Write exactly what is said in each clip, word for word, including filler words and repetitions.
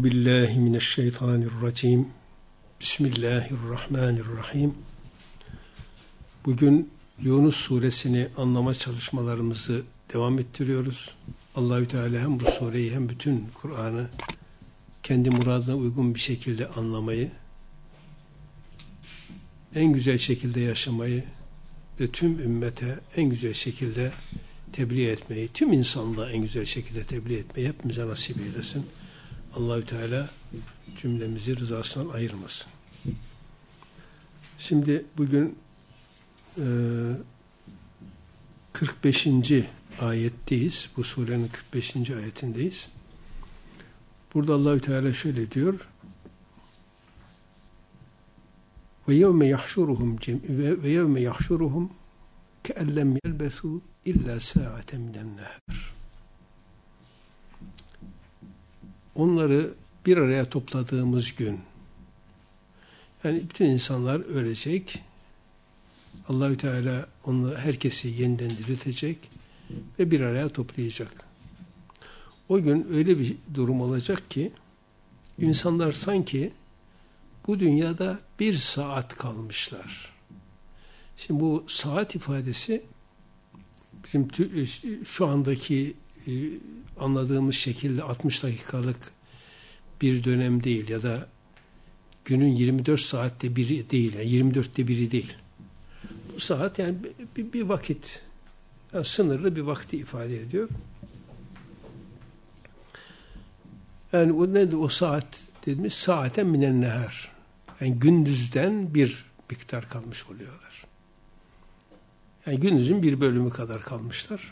Euzu billahi mineşşeytanirracim. Bismillahirrahmanirrahim. Bugün Yunus suresini anlama çalışmalarımızı devam ettiriyoruz. Allahü Teala hem bu sureyi hem bütün Kur'an'ı kendi muradına uygun bir şekilde anlamayı, en güzel şekilde yaşamayı ve tüm ümmete en güzel şekilde tebliğ etmeyi, tüm insanlığa en güzel şekilde tebliğ etmeyi hepimize nasip eylesin. Allahü Teala cümlemizi rızasından ayırmasın. Şimdi bugün e, kırk beşinci ayetteyiz. Bu surenin kırk beşinci ayetindeyiz. Burada Allahü Teala şöyle diyor: Ve yevme yahşuruhum ve yevme yahşuruhum ke'ellem yelbesu illa sa'aten minen nehar. Onları bir araya topladığımız gün, yani bütün insanlar ölecek, Allahü Teala onları, herkesi yeniden diriltecek ve bir araya toplayacak. O gün öyle bir durum olacak ki insanlar sanki bu dünyada bir saat kalmışlar. Şimdi bu saat ifadesi bizim şu andaki anladığımız şekilde altmış dakikalık bir dönem değil ya da günün yirmi dört saatte biri değil, yani yirmi dörtte biri değil. Bu saat yani bir, bir vakit, yani sınırlı bir vakti ifade ediyor. Yani o nedir o saat dediğimiz? Saaten minen nehar. Yani gündüzden bir miktar kalmış oluyorlar. Yani gündüzün bir bölümü kadar kalmışlar.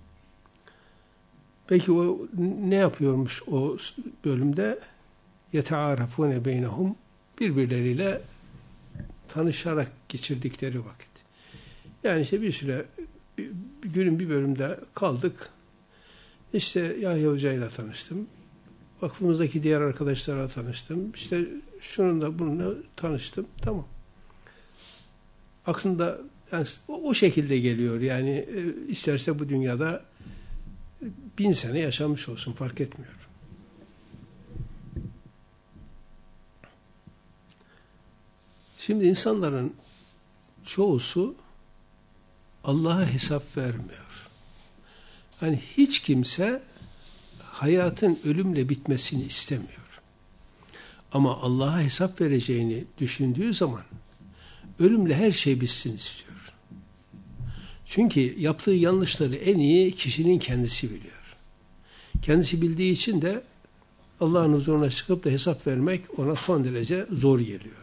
Peki o ne yapıyormuş o bölümde? يَتَعَارَفُونَ بَيْنَهُمْ birbirleriyle tanışarak geçirdikleri vakit. Yani işte bir süre bir, bir günün bir bölümde kaldık. İşte Yahya Hoca ile tanıştım. Vakfımızdaki diğer arkadaşlarla tanıştım. İşte şununla bununla tanıştım. Tamam. Aklında yani o, o şekilde geliyor. Yani e, isterse bu dünyada bin sene yaşamış olsun, fark etmiyor. Şimdi insanların çoğusu Allah'a hesap vermiyor. Yani hiç kimse hayatın ölümle bitmesini istemiyor. Ama Allah'a hesap vereceğini düşündüğü zaman ölümle her şey bitsin istiyor. Çünkü yaptığı yanlışları en iyi kişinin kendisi biliyor. Kendisi bildiği için de Allah'ın huzuruna çıkıp da hesap vermek ona son derece zor geliyor.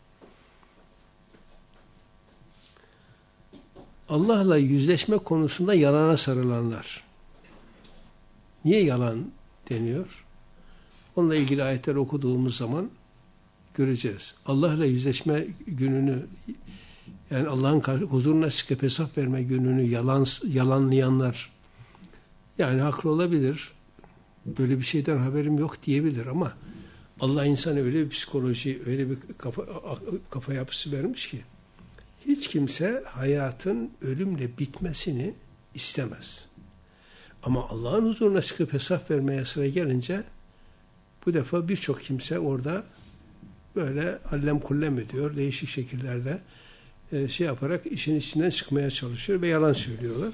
Allah'la yüzleşme konusunda yalana sarılanlar. Niye yalan deniyor? Onunla ilgili ayetler okuduğumuz zaman göreceğiz. Allah'la yüzleşme gününü, yani Allah'ın huzuruna çıkıp hesap verme gününü yalan, yalanlayanlar, yani haklı olabilir, böyle bir şeyden haberim yok diyebilir ama Allah insana öyle bir psikoloji, öyle bir kafa, kafa yapısı vermiş ki hiç kimse hayatın ölümle bitmesini istemez. Ama Allah'ın huzuruna çıkıp hesap vermeye sıra gelince bu defa birçok kimse orada böyle allem kullem ediyor, değişik şekillerde şey yaparak işin içinden çıkmaya çalışıyor ve yalan söylüyorlar.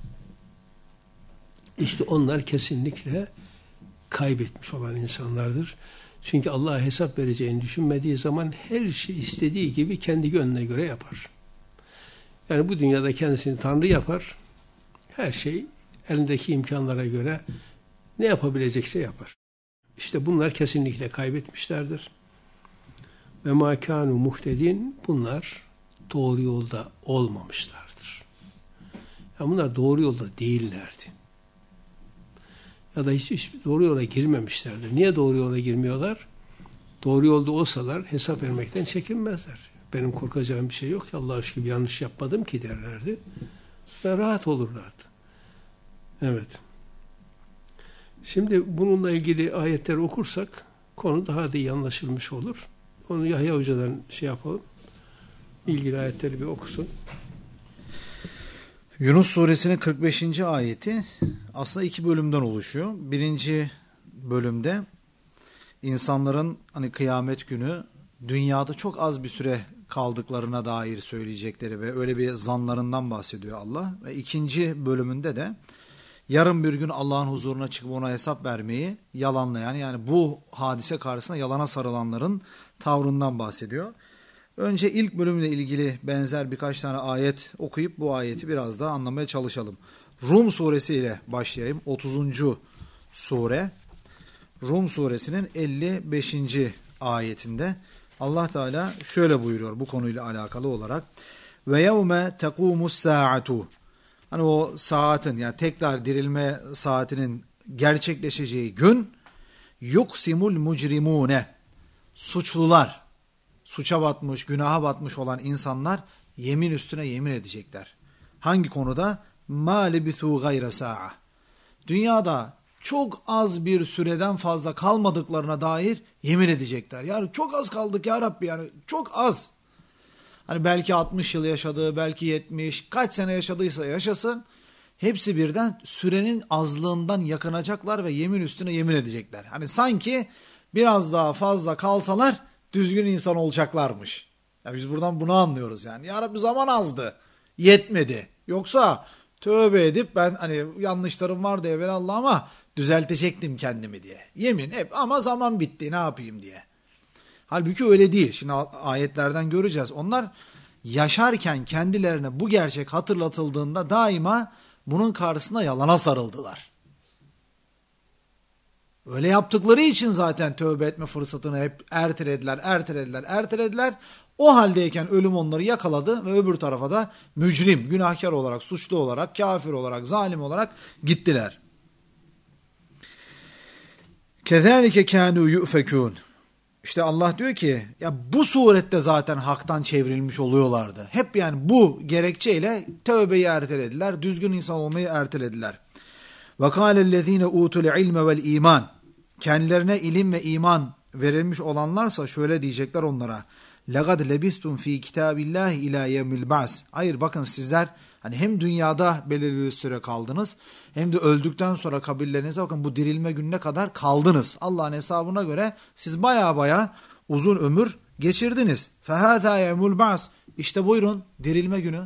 İşte onlar kesinlikle kaybetmiş olan insanlardır. Çünkü Allah'a hesap vereceğini düşünmediği zaman her şey istediği gibi kendi gönlüne göre yapar. Yani bu dünyada kendisini Tanrı yapar. Her şey elindeki imkanlara göre ne yapabilecekse yapar. İşte bunlar kesinlikle kaybetmişlerdir. Ve mâ kânû muhtedin, bunlar doğru yolda olmamışlardır. Yani bunlar doğru yolda değillerdi. Ya da hiç, hiç doğru yola girmemişlerdir. Niye doğru yola girmiyorlar? Doğru yolda olsalar hesap vermekten çekinmezler. Benim korkacağım bir şey yok ki, Allah'a şükür bir yanlış yapmadım ki derlerdi. Ve rahat olurlardı. Evet. Şimdi bununla ilgili ayetleri okursak konu daha da iyi anlaşılmış olur. Onu Yahya Hoca'dan şey yapalım. İlgili ayetleri bir okusun. Yunus suresinin kırk beşinci ayeti aslında iki bölümden oluşuyor. Birinci bölümde insanların hani kıyamet günü dünyada çok az bir süre kaldıklarına dair söyleyecekleri ve öyle bir zanlarından bahsediyor Allah. Ve ikinci bölümünde de yarın bir gün Allah'ın huzuruna çıkıp ona hesap vermeyi yalanlayan, yani bu hadise karşısında yalana sarılanların tavrından bahsediyor. Önce ilk bölümle ilgili benzer birkaç tane ayet okuyup bu ayeti biraz daha anlamaya çalışalım. Rum suresi ile başlayayım. otuzuncu sure. Rum suresinin elli beşinci ayetinde Allah Teala şöyle buyuruyor bu konuyla alakalı olarak. Ve yevme tekumus saatu. Hani o saatin, yani tekrar dirilme saatinin gerçekleşeceği gün, yuksimul mucrimune. Suçlular, suça batmış, günaha batmış olan insanlar yemin üstüne yemin edecekler. Hangi konuda? Ma lebithu gayre sa'a. Dünyada çok az bir süreden fazla kalmadıklarına dair yemin edecekler. Yani çok az kaldık ya Rabbi, yani çok az. Hani belki altmış yıl yaşadığı, belki yetmiş, kaç sene yaşadıysa yaşasın. Hepsi birden sürenin azlığından yakınacaklar ve yemin üstüne yemin edecekler. Hani sanki biraz daha fazla kalsalar düzgün insan olacaklarmış. Ya biz buradan bunu anlıyoruz yani. Ya Rabbi zaman azdı, yetmedi. Yoksa tövbe edip ben hani yanlışlarım vardı evvelallah ama düzeltecektim kendimi diye. Yemin hep ama zaman bitti ne yapayım diye. Halbuki öyle değil. Şimdi ayetlerden göreceğiz. Onlar yaşarken kendilerine bu gerçek hatırlatıldığında daima bunun karşısında yalana sarıldılar. Öyle yaptıkları için zaten tövbe etme fırsatını hep ertelediler, ertelediler, ertelediler. O haldeyken ölüm onları yakaladı ve öbür tarafa da mücrim, günahkar olarak, suçlu olarak, kafir olarak, zalim olarak gittiler. Kezalike kânû yu'fekûn. İşte Allah diyor ki ya bu surette zaten haktan çevrilmiş oluyorlardı. Hep yani bu gerekçeyle tövbeyi ertelediler, düzgün insan olmayı ertelediler. وَقَالَ الَّذ۪ينَ اُوتُوا الْعِلْمَ وَالْا۪يمَانِ. Kendilerine ilim ve iman verilmiş olanlarsa şöyle diyecekler onlara. لَقَدْ لَبِسْتُمْ ف۪ي كِتَابِ اللّٰهِ اِلٰى يَوْمِ الْبَعْثِ. Hayır bakın sizler hani hem dünyada belirli bir süre kaldınız hem de öldükten sonra kabirlerinize bakın bu dirilme gününe kadar kaldınız. Allah'ın hesabına göre siz baya baya uzun ömür geçirdiniz. فَهَذَا يَوْمُ الْبَعْثِ. İşte buyurun dirilme günü.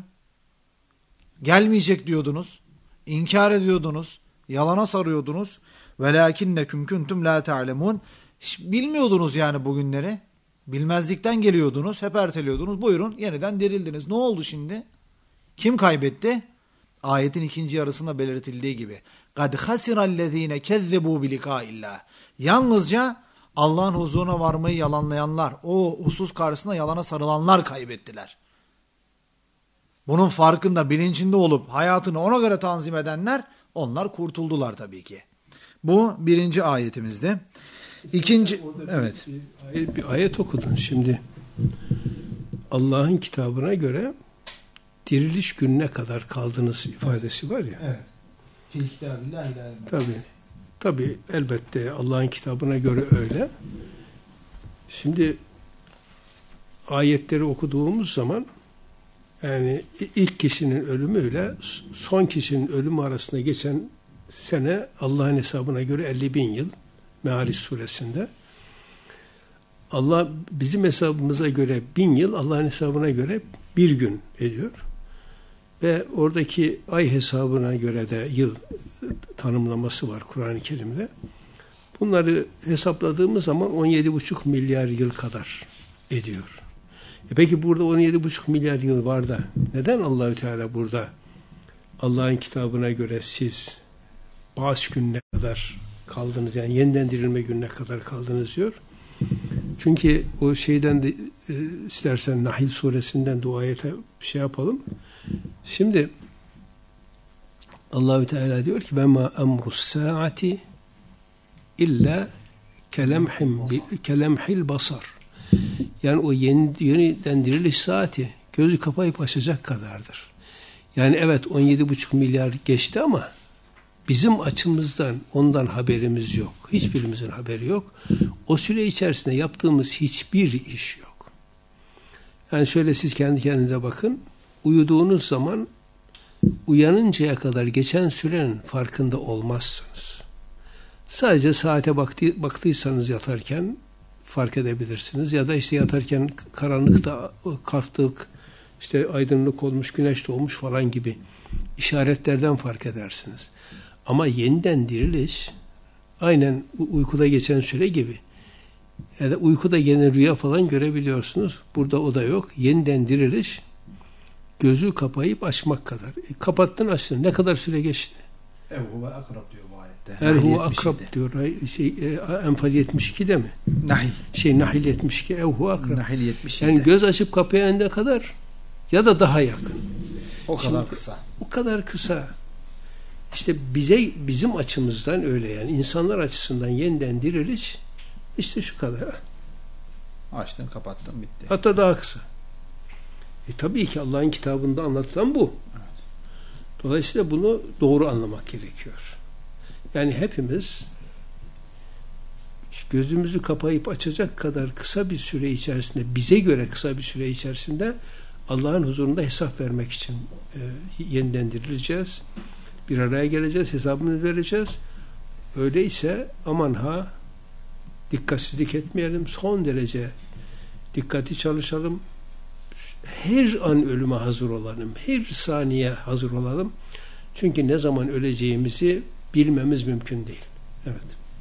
Gelmeyecek diyordunuz, inkar ediyordunuz, yalana sarıyordunuz. وَلَاكِنَّكُمْ كُنْتُمْ لَا تَعْلَمُونَ. Bilmiyordunuz yani bugünleri. Bilmezlikten geliyordunuz, hep erteliyordunuz. Buyurun yeniden dirildiniz. Ne oldu şimdi? Kim kaybetti? Ayetin ikinci yarısında belirtildiği gibi. قَدْ خَسِرَ الَّذ۪ينَ كَذَّبُوا بِلِقَاءِ اللّٰهِ. Yalnızca Allah'ın huzuruna varmayı yalanlayanlar, o husus karşısında yalana sarılanlar kaybettiler. Bunun farkında, bilincinde olup hayatını ona göre tanzim edenler, onlar kurtuldular tabii ki. Bu birinci ayetimizde. İkinci, evet. Bir ayet, bir ayet okudun şimdi. Allah'ın kitabına göre diriliş gününe kadar kaldınız ifadesi var ya. Evet. Tabii. Tabii elbette Allah'ın kitabına göre öyle. Şimdi ayetleri okuduğumuz zaman yani ilk kişinin ölümüyle son kişinin ölümü arasında geçen sene Allah'ın hesabına göre elli bin yıl Me'ariç suresinde. Allah bizim hesabımıza göre bin yıl, Allah'ın hesabına göre bir gün ediyor. Ve oradaki ay hesabına göre de yıl tanımlaması var Kur'an-ı Kerim'de. Bunları hesapladığımız zaman on yedi buçuk milyar yıl kadar ediyor. E peki burada on yedi buçuk milyar yıl var da neden Allahü Teala burada Allah'ın kitabına göre siz bazı gününe kadar kaldınız, yani yeniden dirilme gününe kadar kaldınız diyor. Çünkü o şeyden de e, istersen Nahl suresinden de o ayete şey yapalım. Şimdi Allahü Teala diyor ki ve ma emrus saati illa kelemhim kelemhil basar. Yani o yeni, yeniden diriliş saati gözü kapayıp açacak kadardır. Yani evet on yedi buçuk milyar geçti ama bizim açımızdan ondan haberimiz yok. Hiçbirimizin haberi yok. O süre içerisinde yaptığımız hiçbir iş yok. Yani şöyle siz kendi kendinize bakın. Uyuduğunuz zaman uyanıncaya kadar geçen sürenin farkında olmazsınız. Sadece saate baktı, baktıysanız yatarken fark edebilirsiniz. Ya da işte yatarken karanlıkta kalktık, işte aydınlık olmuş, güneş doğmuş falan gibi işaretlerden fark edersiniz. Ama yeniden diriliş aynen uykuda geçen süre gibi. Yani uykuda yine rüya falan görebiliyorsunuz. Burada o da yok. Yeniden diriliş gözü kapayıp açmak kadar. E, kapattın açtın. Ne kadar süre geçti? Evhuve akrab diyor bu ayette. Er huve akrab diyor. Şey, e, Enfal yetmiş ikide mi? Nahil. Şey Nahil yetmiş iki. Evhuve akrab. Nahil yetmiş yedi. Yani göz açıp kapayana kadar ya da daha yakın. O kadar Şimdi, kısa. O kadar kısa. İşte bize bizim açımızdan öyle yani. İnsanlar açısından yeniden diriliş işte şu kadar. Açtın, kapattın, bitti. Hatta daha kısa. E tabii ki Allah'ın kitabında anlatılan bu. Evet. Dolayısıyla bunu doğru anlamak gerekiyor. Yani hepimiz gözümüzü kapayıp açacak kadar kısa bir süre içerisinde, bize göre kısa bir süre içerisinde Allah'ın huzurunda hesap vermek için e, yeniden dirileceğiz. Bir araya geleceğiz, hesabını vereceğiz. Öyleyse aman ha dikkatsizlik etmeyelim, son derece dikkatli çalışalım. Her an ölüme hazır olalım, her saniye hazır olalım. Çünkü ne zaman öleceğimizi bilmemiz mümkün değil. Evet.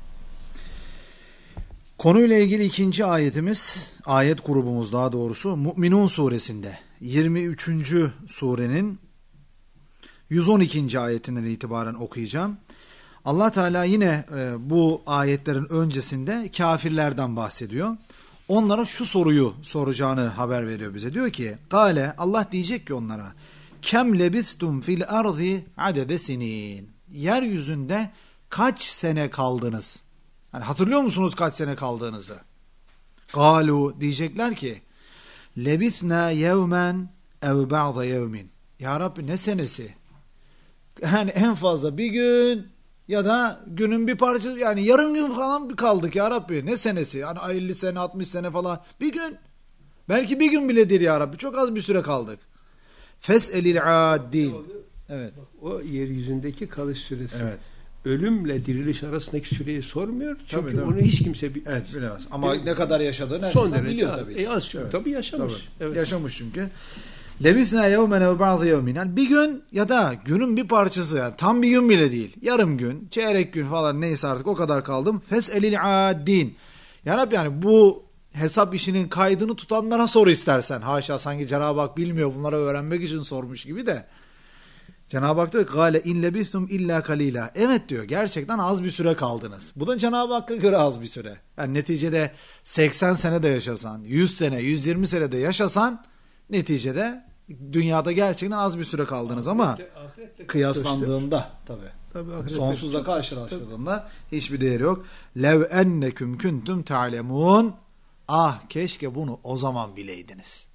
Konuyla ilgili ikinci ayetimiz, ayet grubumuz daha doğrusu Mü'minun suresinde yirmi üçüncü surenin yüz on ikinci ayetinden itibaren okuyacağım. Allah Teala yine e, bu ayetlerin öncesinde kafirlerden bahsediyor. Onlara şu soruyu soracağını haber veriyor bize. Diyor ki, Kale, Allah diyecek ki onlara, kem lebistum fil ardi adede sinin. Yeryüzünde kaç sene kaldınız? Yani hatırlıyor musunuz kaç sene kaldığınızı? Kalu, diyecekler ki, lebisna yevmen ev ba'da yevmin. Ya Rabbi ne senesi? Yani en fazla bir gün ya da günün bir parçası, yani yarım gün falan kaldık ya Rabbi. Ne senesi? Yani elli sene, altmış sene falan. Bir gün. Belki bir gün bile değil ya Rabbi. Çok az bir süre kaldık. Fes'elil addin. Evet. O yeryüzündeki kalış süresi. Evet. Ölümle diriliş arasındaki süreyi sormuyor. Çünkü Tabii, tabii. onu hiç kimse bilmez. Evet, bilemez. Ama ne kadar yaşadığını son insan derece biliyor az. tabii. E, az çok. Evet. Tabii yaşamış. Tabii. Evet. Yaşamış çünkü. Lebisna yevmen ev ba'da yevmin. Yani bir gün ya da günün bir parçası, yani tam bir gün bile değil. Yarım gün, çeyrek gün falan neyse artık o kadar kaldım. Fes'elil addin. Ya Rabbi, yani bu hesap işinin kaydını tutanlara sor istersen. Haşa, sanki Cenab-ı Hak bilmiyor, bunları öğrenmek için sormuş gibi de. Cenab-ı Hak diyor ki, Gale in lebistum illa kalila. Evet diyor, gerçekten az bir süre kaldınız. Bu da Cenab-ı Hakk'a göre az bir süre. Yani neticede seksen sene de yaşasan, yüz sene, yüz yirmi sene de yaşasan, neticede dünyada gerçekten az bir süre kaldınız ama ahirette, ahirette kıyaslandığında tabii, tabii sonsuzla karşılaştığında hiçbir değeri yok. Lev enneküm kuntum ta'lemun. Ah, keşke bunu o zaman bileydiniz.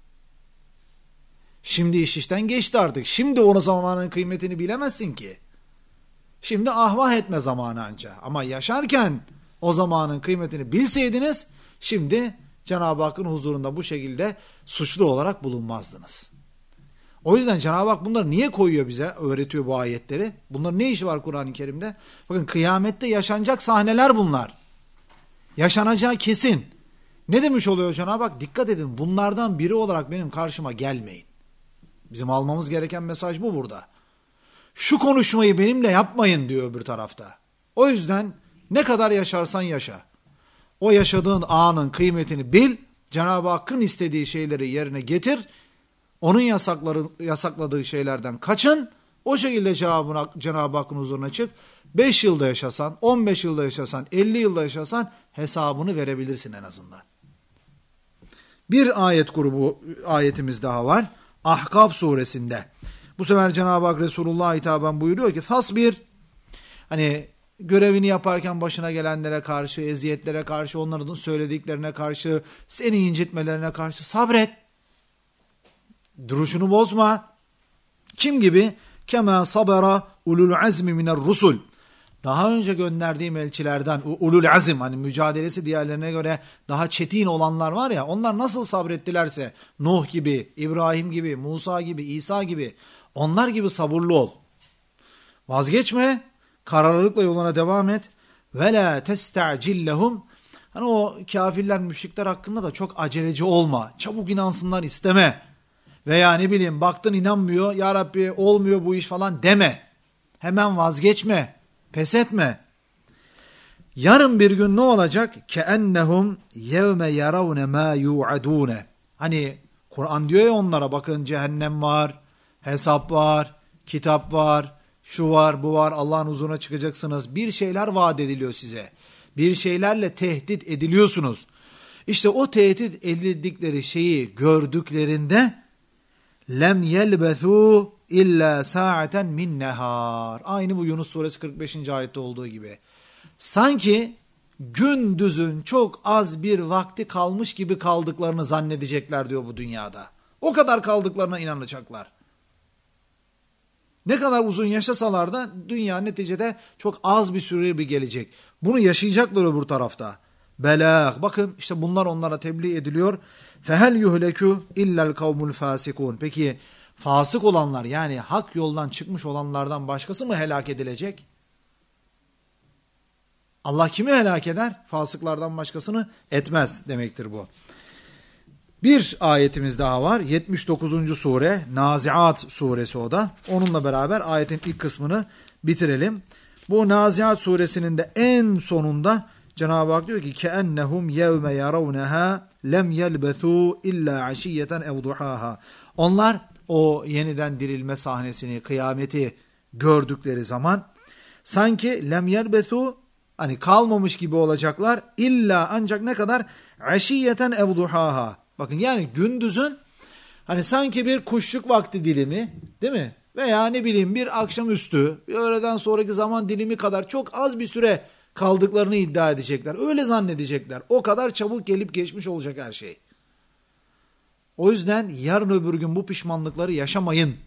Şimdi iş işten geçti artık. Şimdi o zamanın kıymetini bilemezsin ki. Şimdi ahvah etme zamanı anca. Ama yaşarken o zamanın kıymetini bilseydiniz, şimdi Cenab-ı Hakk'ın huzurunda bu şekilde suçlu olarak bulunmazdınız. O yüzden Cenab-ı Hak bunları niye koyuyor bize, öğretiyor bu ayetleri? Bunların ne işi var Kur'an-ı Kerim'de? Bakın, kıyamette yaşanacak sahneler bunlar. Yaşanacağı kesin. Ne demiş oluyor Cenab-ı Hak? Dikkat edin, bunlardan biri olarak benim karşıma gelmeyin. Bizim almamız gereken mesaj bu burada. Şu konuşmayı benimle yapmayın diyor öbür tarafta. O yüzden ne kadar yaşarsan yaşa. O yaşadığın anın kıymetini bil, Cenab-ı Hakk'ın istediği şeyleri yerine getir, onun yasakları, yasakladığı şeylerden kaçın, o şekilde Cenab-ı Hakk'ın huzuruna çık. beş yılda yaşasan, on beş yılda yaşasan, elli yılda yaşasan hesabını verebilirsin en azından. Bir ayet grubu, ayetimiz daha var. Ahkaf suresinde. Bu sefer Cenab-ı Hak Resulullah'a hitaben buyuruyor ki, fasbir, hani görevini yaparken başına gelenlere karşı, eziyetlere karşı, onların söylediklerine karşı, seni incitmelerine karşı sabret. Duruşunu bozma. Kim gibi? Kema sabera ulul azmi miner rusul. Daha önce gönderdiğim elçilerden ulul azim, hani mücadelesi diğerlerine göre daha çetin olanlar var ya, onlar nasıl sabrettilerse, Nuh gibi, İbrahim gibi, Musa gibi, İsa gibi, onlar gibi sabırlı ol. Vazgeçme, kararlılıkla yoluna devam et. ve la testa'cil lehum. Hani o kafirler, müşrikler hakkında da çok aceleci olma. Çabuk inansınlar isteme. Veya ne bileyim baktın inanmıyor, ya Rabbi olmuyor bu iş falan deme. Hemen vazgeçme, pes etme. Yarın bir gün ne olacak? كَأَنَّهُمْ يَوْمَ يَرَوْنَ مَا يُوعَدُونَ. Hani Kur'an diyor ya onlara, bakın cehennem var, hesap var, kitap var, şu var, bu var, Allah'ın huzuruna çıkacaksınız. Bir şeyler vaat ediliyor size. Bir şeylerle tehdit ediliyorsunuz. İşte o tehdit edildikleri şeyi gördüklerinde lem yelbethu illa sa'aten min nehar. Aynı bu Yunus suresi kırk beşinci ayette olduğu gibi. Sanki gündüzün çok az bir vakti kalmış gibi kaldıklarını zannedecekler diyor bu dünyada. O kadar kaldıklarına inanacaklar. Ne kadar uzun yaşasalar da dünya neticede çok az bir süre bir gelecek. Bunu yaşayacaklar öbür tarafta. Belag. Bakın işte bunlar onlara tebliğ ediliyor. Fehel yuhleku illel kavmul fasikun. Peki fasık olanlar, yani hak yoldan çıkmış olanlardan başkası mı helak edilecek? Allah kimi helak eder? Fasıklardan başkasını etmez demektir bu. Bir ayetimiz daha var. yetmiş dokuzuncu sure, Naziat suresi o da. Onunla beraber ayetin ilk kısmını bitirelim. Bu Naziat suresinin de en sonunda Cenab-ı Hak diyor ki كَأَنَّهُمْ يَوْمَ يَرَوْنَهَا لَمْ يَلْبَثُوا اِلَّا عَشِيَّةً اَوْ ضُحَاهَا. Onlar o yeniden dirilme sahnesini, kıyameti gördükleri zaman sanki lem yelbethu, hani kalmamış gibi olacaklar. İlla ancak ne kadar? Aşiyeten ev duhaha. Bakın yani gündüzün hani sanki bir kuşluk vakti dilimi, değil mi? Veya ne bileyim bir akşamüstü, bir öğleden sonraki zaman dilimi kadar çok az bir süre kaldıklarını iddia edecekler. Öyle zannedecekler. O kadar çabuk gelip geçmiş olacak her şey. O yüzden yarın öbür gün bu pişmanlıkları yaşamayın.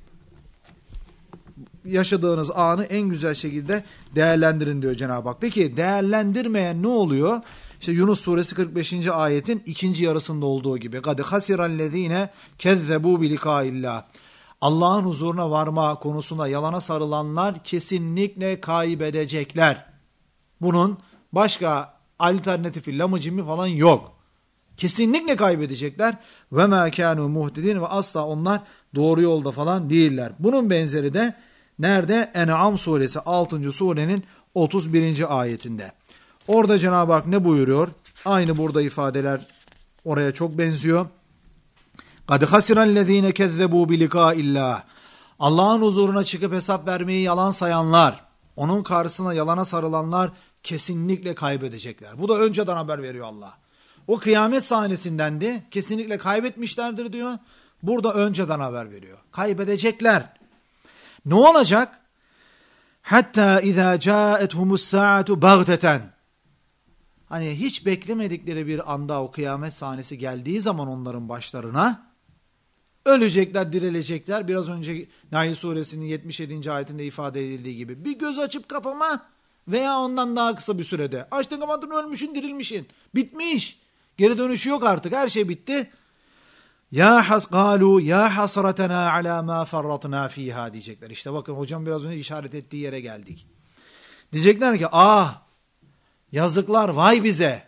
Yaşadığınız anı en güzel şekilde değerlendirin diyor Cenab-ı Hak. Peki değerlendirmeyen ne oluyor? İşte Yunus suresi kırk beşinci ayetin ikinci yarısında olduğu gibi. قَدْ خَسِرَ الَّذ۪ينَ كَذَّبُوا بِلِقَاءِ. Allah'ın huzuruna varma konusunda yalana sarılanlar kesinlikle kaybedecekler. Bunun başka alternatifi, lamıcımı falan yok. Kesinlikle kaybedecekler. Ve mâ kânû muhtedin, ve asla onlar doğru yolda falan değiller. Bunun benzeri de nerede? En'am suresi altıncı surenin otuz birinci ayetinde. Orada Cenab-ı Hak ne buyuruyor? Aynı burada ifadeler oraya çok benziyor. قَدْ خَسِرَ الَّذ۪ينَ كَذَّبُوا بِلِقَاءِ اللّٰهِ. Allah'ın huzuruna çıkıp hesap vermeyi yalan sayanlar, onun karşısına yalana sarılanlar kesinlikle kaybedecekler. Bu da önceden haber veriyor Allah. O kıyamet sahnesinden de kesinlikle kaybetmişlerdir diyor. Burada önceden haber veriyor. Kaybedecekler. Ne olacak? Hatta izâ câethumus sâatu baghteten. Hani hiç beklemedikleri bir anda o kıyamet sahnesi geldiği zaman onların başlarına ölecekler, dirilecekler. Biraz önce Nahl suresinin yetmiş yedinci ayetinde ifade edildiği gibi bir göz açıp kapama veya ondan daha kısa bir sürede. Açtın kapadın, ölmüşün, dirilmişin. Bitmiş. Geri dönüşü yok artık. Her şey bitti. Ya has galu ya hasratena ala ma farratna fiha diyecekler. İşte bakın hocam biraz önce işaret ettiği yere geldik. Diyecekler ki ah yazıklar vay bize.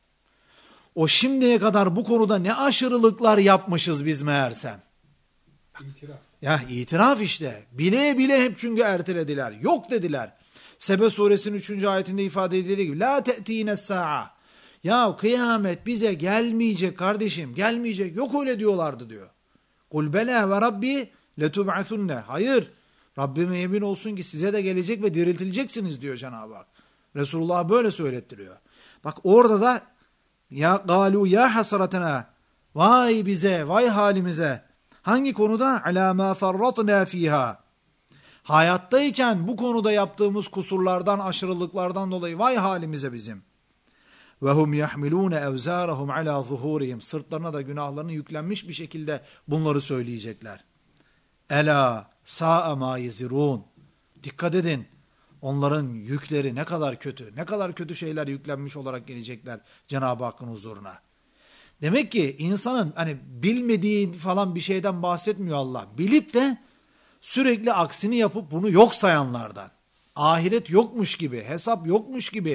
O şimdiye kadar bu konuda ne aşırılıklar yapmışız biz meğersem. İtiraf. Ya itiraf işte. Bile bile hep çünkü ertelediler. Yok dediler. Sebe suresinin üçüncü ayetinde ifade edildiği gibi la te'tine sa'a. Ya kıyamet bize gelmeyecek kardeşim, gelmeyecek, yok öyle diyorlardı diyor. Kul bela ve rabbi letub'athunne. Hayır, Rabbime yemin olsun ki size de gelecek ve diriltileceksiniz diyor Cenab-ı Hak. Resulullah böyle söylettiriyor. Bak orada da ya galu ya hasratena, vay bize, vay halimize. Hangi konuda? Ala ma farratna fiha. Hayattayken bu konuda yaptığımız kusurlardan, aşırılıklardan dolayı vay halimize bizim. Ve hum yahmilun evzarahum ala zuhurihim. Sırtlarına da günahlarını yüklenmiş bir şekilde bunları söyleyecekler. Ela sa'a ma yezirun. Dikkat edin. Onların yükleri ne kadar kötü, ne kadar kötü şeyler yüklenmiş olarak gelecekler Cenab-ı Hakk'ın huzuruna. Demek ki insanın hani bilmediği falan bir şeyden bahsetmiyor Allah. Bilip de sürekli aksini yapıp bunu yok sayanlardan. Ahiret yokmuş gibi, hesap yokmuş gibi,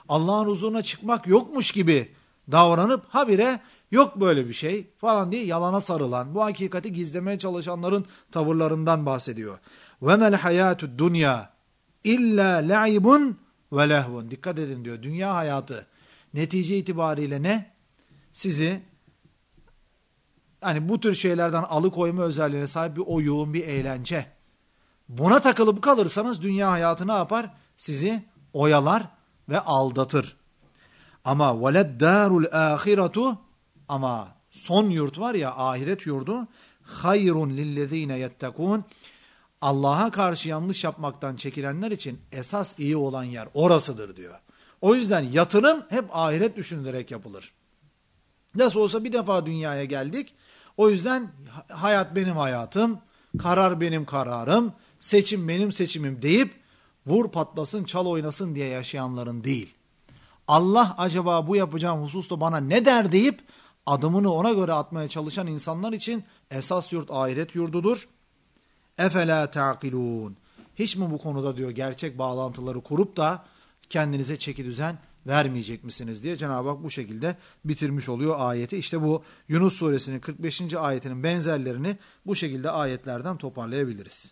Allah'ın huzuruna çıkmak yokmuş gibi davranıp habire yok böyle bir şey falan diye yalana sarılan, bu hakikati gizlemeye çalışanların tavırlarından bahsediyor. وَمَا الْحَيَاتُ الدُّنْيَا اِلَّا لَعِبٌ وَلَهْوٌ. Dikkat edin diyor. Dünya hayatı netice itibariyle ne? Sizi hani bu tür şeylerden alıkoyma özelliğine sahip bir oyun, bir eğlence. Buna takılıp kalırsanız dünya hayatı ne yapar? Sizi oyalar ve aldatır. Ama وَلَدَّارُ الْآخِرَةُ, ama son yurt var ya, ahiret yurdu, hayrun lillezine yettekûn, Allah'a karşı yanlış yapmaktan çekilenler için esas iyi olan yer orasıdır diyor. O yüzden yatırım hep ahiret düşünülerek yapılır. Nasıl olsa bir defa dünyaya geldik. O yüzden hayat benim hayatım, karar benim kararım, seçim benim seçimim deyip vur patlasın, çal oynasın diye yaşayanların değil. Allah acaba bu yapacağım hususta bana ne der deyip adımını ona göre atmaya çalışan insanlar için esas yurt ahiret yurdudur. Efela ta'kilun. Hiç mi bu konuda diyor gerçek bağlantıları kurup da kendinize çekidüzen vermeyecek misiniz diye Cenab-ı Hak bu şekilde bitirmiş oluyor ayeti. İşte bu Yunus suresinin kırk beşinci ayetinin benzerlerini bu şekilde ayetlerden toparlayabiliriz.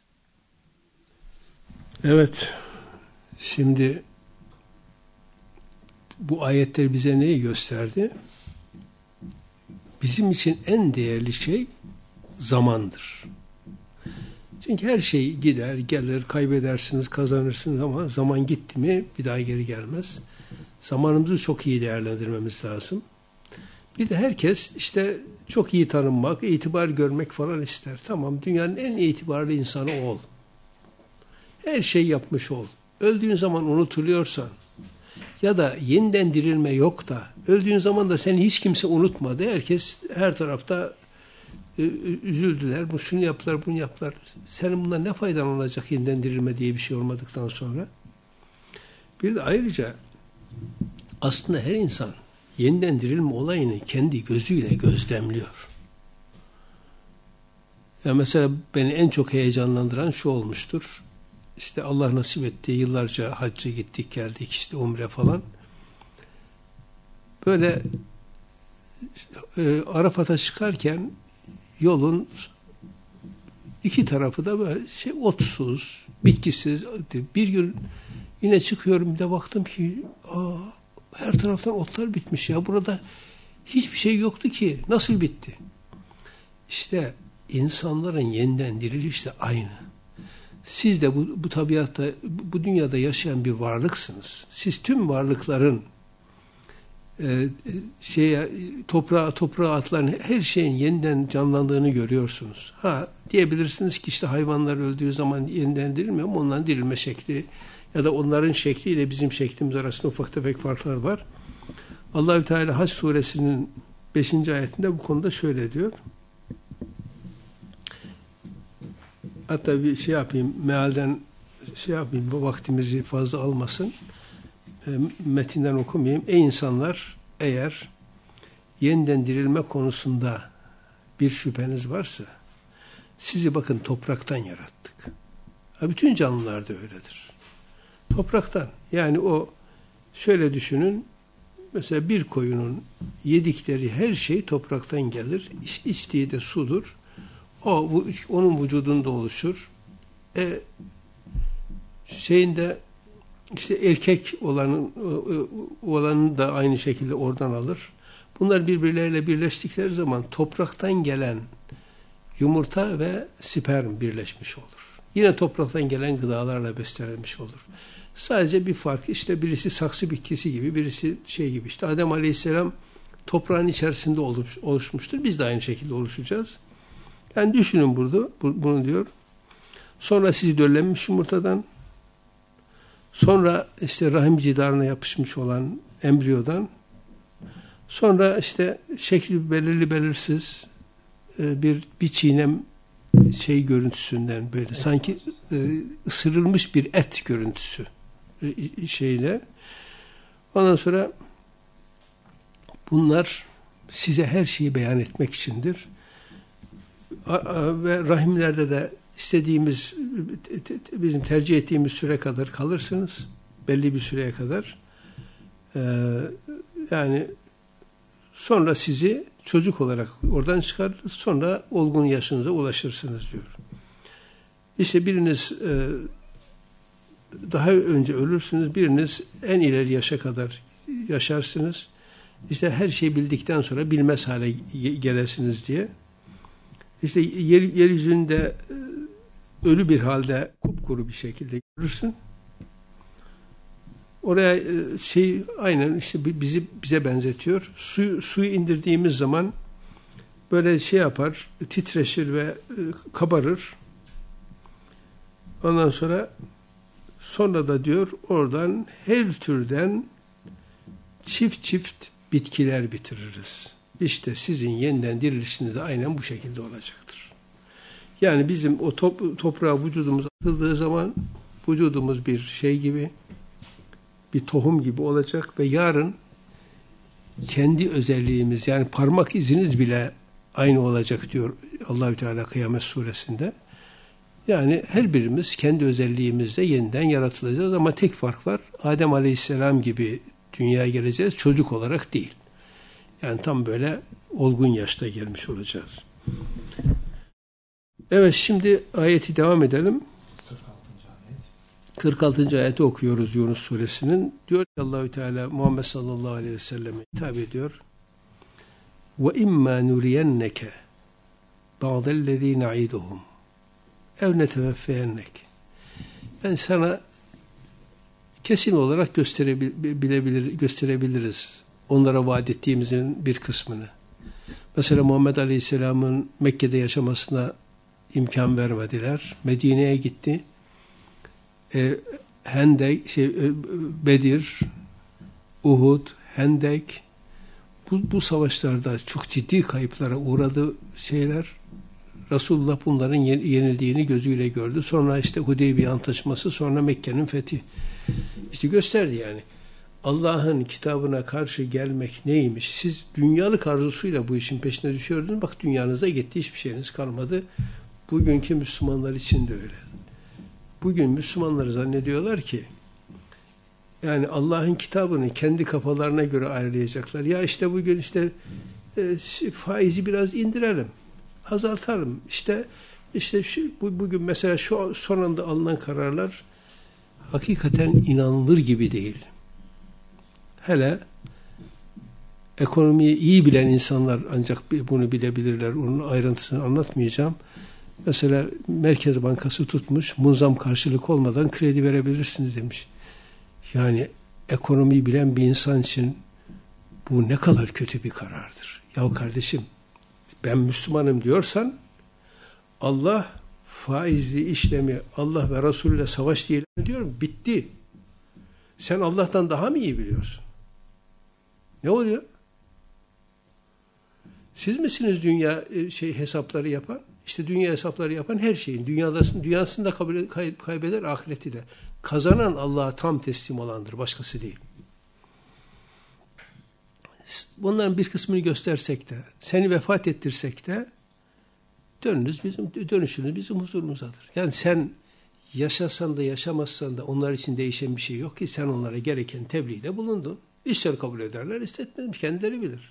Evet. Şimdi bu ayetler bize neyi gösterdi? Bizim için en değerli şey zamandır. Çünkü her şey gider, gelir, kaybedersiniz, kazanırsınız ama zaman gitti mi bir daha geri gelmez. Zamanımızı çok iyi değerlendirmemiz lazım. Bir de herkes işte çok iyi tanınmak, itibar görmek falan ister. Tamam, dünyanın en itibarlı insanı ol. Her şey yapmış ol. Öldüğün zaman unutuluyorsan ya da yeniden dirilme yok da öldüğün zaman da seni hiç kimse unutmadı. Herkes her tarafta üzüldüler, bu şunu yaptılar, bunu yaptılar. Senin bundan ne faydan olacak yeniden dirilme diye bir şey olmadıktan sonra? Bir de ayrıca aslında her insan yeniden dirilme olayını kendi gözüyle gözlemliyor. Ya mesela beni en çok heyecanlandıran şu olmuştur. İşte Allah nasip etti, yıllarca hacca gittik geldik, işte umre falan. Böyle e, Arafat'a çıkarken yolun iki tarafı da böyle şey otsuz, bitkisiz. Bir gün yine çıkıyorum, bir de baktım ki aa, her taraftan otlar bitmiş ya. Burada hiçbir şey yoktu ki. Nasıl bitti? İşte insanların yeniden dirilişi de aynı. Siz de bu, bu tabiatta, bu dünyada yaşayan bir varlıksınız. Siz tüm varlıkların e, şeye, toprağa, toprağa atılan her şeyin yeniden canlandığını görüyorsunuz. Ha, diyebilirsiniz ki işte hayvanlar öldüğü zaman yeniden dirilmiyor mu? Onların dirilme şekli ya da onların şekliyle bizim şeklimiz arasında ufak tefek farklar var. Allahü Teala Hac suresinin beşinci ayetinde bu konuda şöyle diyor. Hatta bir şey yapayım, mealden şey yapayım, bu vaktimizi fazla almasın. E, metinden okumayayım. Ey insanlar, eğer yeniden dirilme konusunda bir şüpheniz varsa, sizi bakın topraktan yarattık. Ha, bütün canlılar da öyledir. Topraktan. Yani o, şöyle düşünün, mesela bir koyunun yedikleri her şey topraktan gelir. İç, içtiği de sudur. O, onun vücudunda oluşur. E, şeyinde işte erkek olanın olanın da aynı şekilde oradan alır. Bunlar birbirleriyle birleştikleri zaman topraktan gelen yumurta ve sperm birleşmiş olur. Yine topraktan gelen gıdalarla beslenmiş olur. Sadece bir fark, işte birisi saksı bitkisi gibi, birisi şey gibi. İşte Adem Aleyhisselam toprağın içerisinde oluş, oluşmuştur. Biz de aynı şekilde oluşacağız. Yani düşünün burada, bunu diyor. Sonra sizi döllenmiş yumurtadan, sonra işte rahim cidarına yapışmış olan embriyodan, sonra işte şekli belirli belirsiz bir bir çiğnem şey görüntüsünden, böyle sanki ısırılmış bir et görüntüsü şeyle. Ondan sonra bunlar size her şeyi beyan etmek içindir. Ve rahimlerde de istediğimiz, bizim tercih ettiğimiz süre kadar kalırsınız. Belli bir süreye kadar. Ee, yani sonra sizi çocuk olarak oradan çıkarırız, sonra olgun yaşınıza ulaşırsınız diyor. İşte biriniz e, daha önce ölürsünüz, biriniz en ileri yaşa kadar yaşarsınız. İşte her şeyi bildikten sonra bilmez hale gelesiniz diye. İşte yer, yeryüzünde ölü bir halde kupkuru bir şekilde görürsün. Oraya şey aynen işte bizi bize benzetiyor. Su, suyu indirdiğimiz zaman böyle şey yapar, titreşir ve kabarır. Ondan sonra sonra da diyor oradan her türden çift çift bitkiler bitiririz. İşte sizin yeniden dirilişiniz de aynen bu şekilde olacaktır. Yani bizim o top, toprağa vücudumuz atıldığı zaman vücudumuz bir şey gibi, bir tohum gibi olacak ve yarın kendi özelliğimiz, yani parmak iziniz bile aynı olacak diyor Allahü Teala Kıyamet Suresinde. Yani her birimiz kendi özelliğimizle yeniden yaratılacağız ama tek fark var. Adem Aleyhisselam gibi dünyaya geleceğiz, çocuk olarak değil. Yani tam böyle olgun yaşta gelmiş olacağız. Evet, şimdi ayeti devam edelim. kırk altıncı ayeti okuyoruz Yunus suresinin. Diyor ki Allahü Teala Muhammed sallallahu aleyhi ve selleme hitap ediyor. Ve imma nuriyenneke ba'dellezî na'iduhum ev neteveffeyennek. Yani sana kesin olarak gösterebilir, gösterebiliriz onlara vaat ettiğimizin bir kısmını. Mesela Muhammed Aleyhisselam'ın Mekke'de yaşamasına imkan vermediler. Medine'ye gitti. E, Hendek, şey, Bedir, Uhud, Hendek, bu, bu savaşlarda çok ciddi kayıplara uğradı şeyler. Resulullah bunların yenildiğini gözüyle gördü. Sonra işte Hudeybiye Antlaşması, sonra Mekke'nin fethi. İşte gösterdi yani. Allah'ın kitabına karşı gelmek neymiş? Siz dünyalık arzusuyla bu işin peşine düşüyordunuz. Bak dünyanıza gitti, hiçbir şeyiniz kalmadı. Bugünkü Müslümanlar için de öyle. Bugün Müslümanları zannediyorlar ki yani Allah'ın kitabını kendi kafalarına göre ayarlayacaklar. Ya işte bugün işte e, faizi biraz indirelim, azaltalım. İşte işte şu, bu, bugün mesela şu son anda alınan kararlar hakikaten inanılır gibi değil. Hele ekonomiyi iyi bilen insanlar ancak bunu bilebilirler. Onun ayrıntısını anlatmayacağım. Mesela Merkez Bankası tutmuş, munzam karşılık olmadan kredi verebilirsiniz demiş. Yani ekonomiyi bilen bir insan için bu ne kadar kötü bir karardır. Ya kardeşim, ben Müslümanım diyorsan Allah faizli işlemi Allah ve Resulü ile savaş diye diyorum, bitti. Sen Allah'tan daha mı iyi biliyorsun? Ne oluyor? Siz misiniz dünya şey hesapları yapan? İşte dünya hesapları yapan her şeyin dünyasını, dünyasını da kaybeder, ahireti de. Kazanan Allah'a tam teslim olandır, başkası değil. Bunların bir kısmını göstersek de, seni vefat ettirsek de dönünüz bizim, dönüşünüz bizim huzurumuzadır. Yani sen yaşasan da yaşamazsan da onlar için değişen bir şey yok ki, sen onlara gereken tebliğde bulundun. İster kabul ederler, ister kendileri bilir.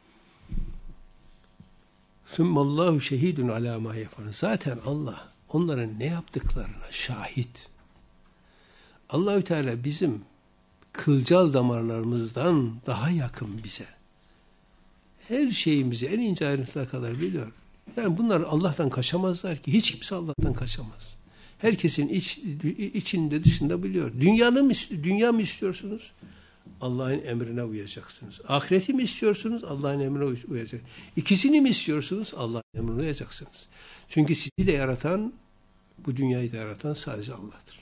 Sümmallahu şehidun alâ mâ yef'alûn. Zaten Allah onların ne yaptıklarına şahit. Allahü Teala bizim kılcal damarlarımızdan daha yakın bize. Her şeyimizi en ince ayrıntılara kadar biliyor. Yani bunlar Allah'tan kaçamazlar ki. Hiç kimse Allah'tan kaçamaz. Herkesin iç, içinde dışında biliyor. Dünyanı mı, dünya mı istiyorsunuz? Allah'ın emrine uyacaksınız. Ahireti mi istiyorsunuz? Allah'ın emrine uyacaksınız. İkisini mi istiyorsunuz? Allah'ın emrine uyacaksınız. Çünkü sizi de yaratan, bu dünyayı da yaratan sadece Allah'tır.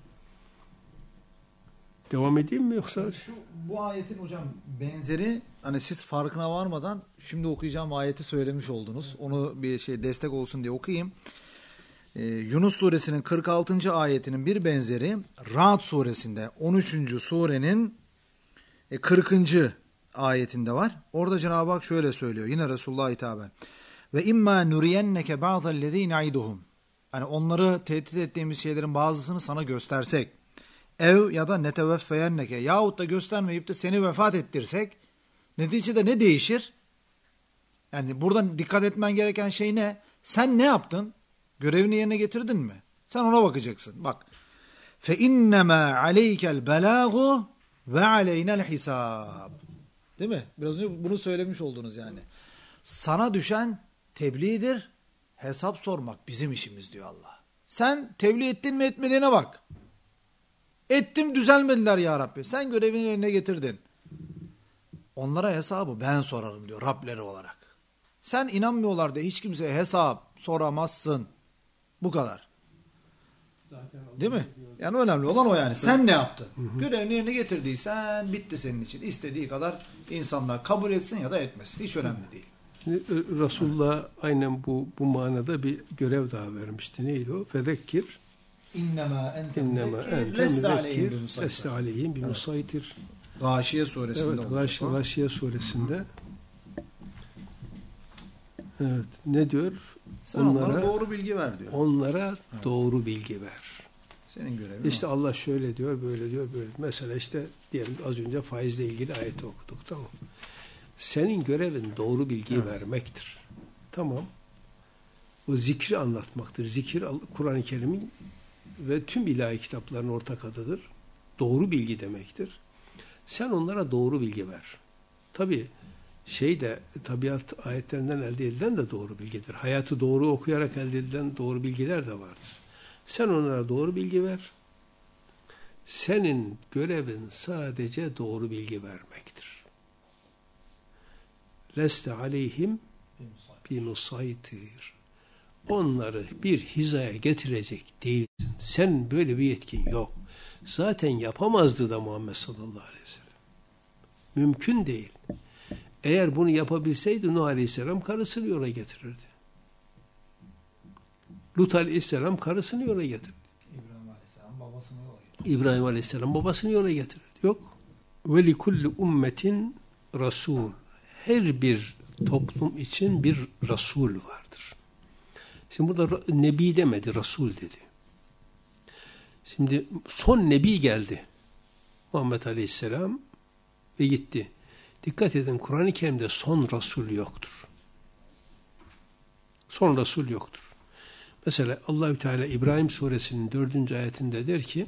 Devam edeyim mi yoksa? Şu, bu ayetin hocam benzeri, hani siz farkına varmadan şimdi okuyacağım ayeti söylemiş oldunuz. Onu bir şey destek olsun diye okuyayım. Ee, Yunus suresinin kırk altıncı ayetinin bir benzeri Ra'd suresinde on üçüncü surenin kırkıncı ayetinde var. Orada Cenab-ı Hak şöyle söylüyor. Yine Resulullah'a hitaben. Ve imma nuriyenneke ba'dellezî na'iduhum. Hani onları tehdit ettiğimiz şeylerin bazısını sana göstersek. ev ya da neteveffeyenneke yahut da göstermeyip de seni vefat ettirsek neticede ne değişir? Yani buradan dikkat etmen gereken şey ne? Sen ne yaptın? Görevini yerine getirdin mi? Sen ona bakacaksın. Bak. Fe innema aleykel belagu ve aleynel hisab. Değil mi? Biraz önce bunu söylemiş oldunuz yani. Sana düşen tebliğdir. Hesap sormak bizim işimiz diyor Allah. Sen tebliğ ettin mi etmediğine bak. Ettim düzelmediler ya Rabbi. Sen görevini yerine getirdin. Onlara hesabı ben sorarım diyor Rableri olarak. Sen inanmıyorlar da hiç kimseye hesap soramazsın. Bu kadar. Değil mi? Yani önemli olan o yani. Sen ne yaptın? Hı hı. Görevini yerine getirdiysen bitti senin için. İstediği kadar insanlar kabul etsin ya da etmesin. Hiç önemli değil. Resulullah aynen bu bu manada bir görev daha vermişti. Neydi o? Fezekkir. İnnemâ ente müzekkir. Leste aleyhim bir musaytir. Gâşiye suresinde. Evet, Gâş, Gâşiye suresinde. Evet, ne diyor? Sen onlara, onlara doğru bilgi ver diyor. Onlara evet. doğru bilgi ver. Senin görevin İşte o. Allah şöyle diyor, böyle diyor, böyle. Mesela işte diyelim az önce faizle ilgili ayeti okuduk, tamam. Senin görevin doğru bilgiyi evet. vermektir. Tamam. O zikri anlatmaktır. Zikir Kur'an-ı Kerim'in ve tüm ilahi kitapların ortak adıdır. Doğru bilgi demektir. Sen onlara doğru bilgi ver. Tabii şey de tabiat ayetlerinden elde edilen de doğru bilgidir. Hayatı doğru okuyarak elde edilen doğru bilgiler de vardır. Sen onlara doğru bilgi ver. Senin görevin sadece doğru bilgi vermektir. Leste aleyhim bimusaytir. Onları bir hizaya getirecek değilsin. Sen böyle bir yetkin yok. Zaten yapamazdı da Muhammed sallallahu aleyhi ve sellem. Mümkün değil. Eğer bunu yapabilseydi Nuh Aleyhisselam karısını yola getirirdi. Lut Aleyhisselam karısını yola getirirdi. İbrahim Aleyhisselam babasını yola getirirdi. İbrahim Aleyhisselam babasını yola getirirdi. Yok. Ve li kulli ummetin rasul. Her bir toplum için bir Resul vardır. Şimdi burada Nebi demedi, Resul dedi. Şimdi son Nebi geldi. Muhammed Aleyhisselam ve gitti. Dikkat edin, Kur'an-ı Kerim'de son Resul yoktur. Son Resul yoktur. Mesela Allahü Teala İbrahim suresinin dördüncü ayetinde der ki,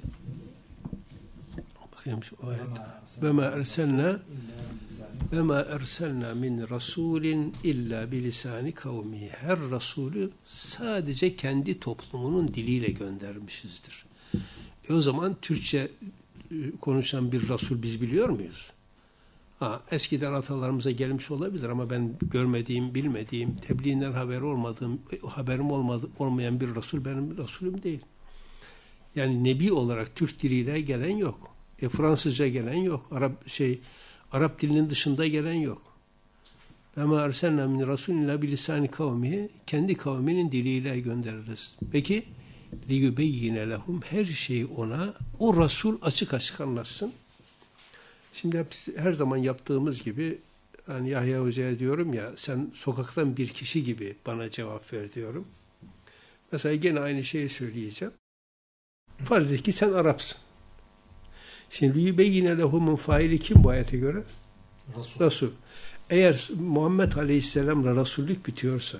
bakayım şu ayet. Ve ma erselna ve ma erselna min rasulin illa bilisani kavmi. Her Resulü sadece kendi toplumunun diliyle göndermişizdir. E o zaman Türkçe konuşan bir Resul biz biliyor muyuz? Ha, eskiden atalarımıza gelmiş olabilir ama ben görmediğim, bilmediğim, tebliğinden haberi olmadığım, haberim olmadı, olmayan bir Resul benim Resulüm değil. Yani Nebi olarak Türk diliyle gelen yok. E, Fransızca gelen yok. Arap şey Arap dilinin dışında gelen yok. Ve ma erselna min rasulin illa bilisani kavmihi, kendi kavminin diliyle göndeririz. Peki li yubeyyine lehum, her şeyi ona o Resul açık açık anlatsın. Şimdi hep her zaman yaptığımız gibi hani Yahya Hoca'ya diyorum ya, sen sokaktan bir kişi gibi bana cevap ver diyorum. Mesela gene aynı şeyi söyleyeceğim. Farz et ki sen Arapsın. Şimdi yubeyyine lehum'un faili kim bu ayete göre? Resul. Resul. Eğer Muhammed Aleyhisselam'la Resullük bitiyorsa,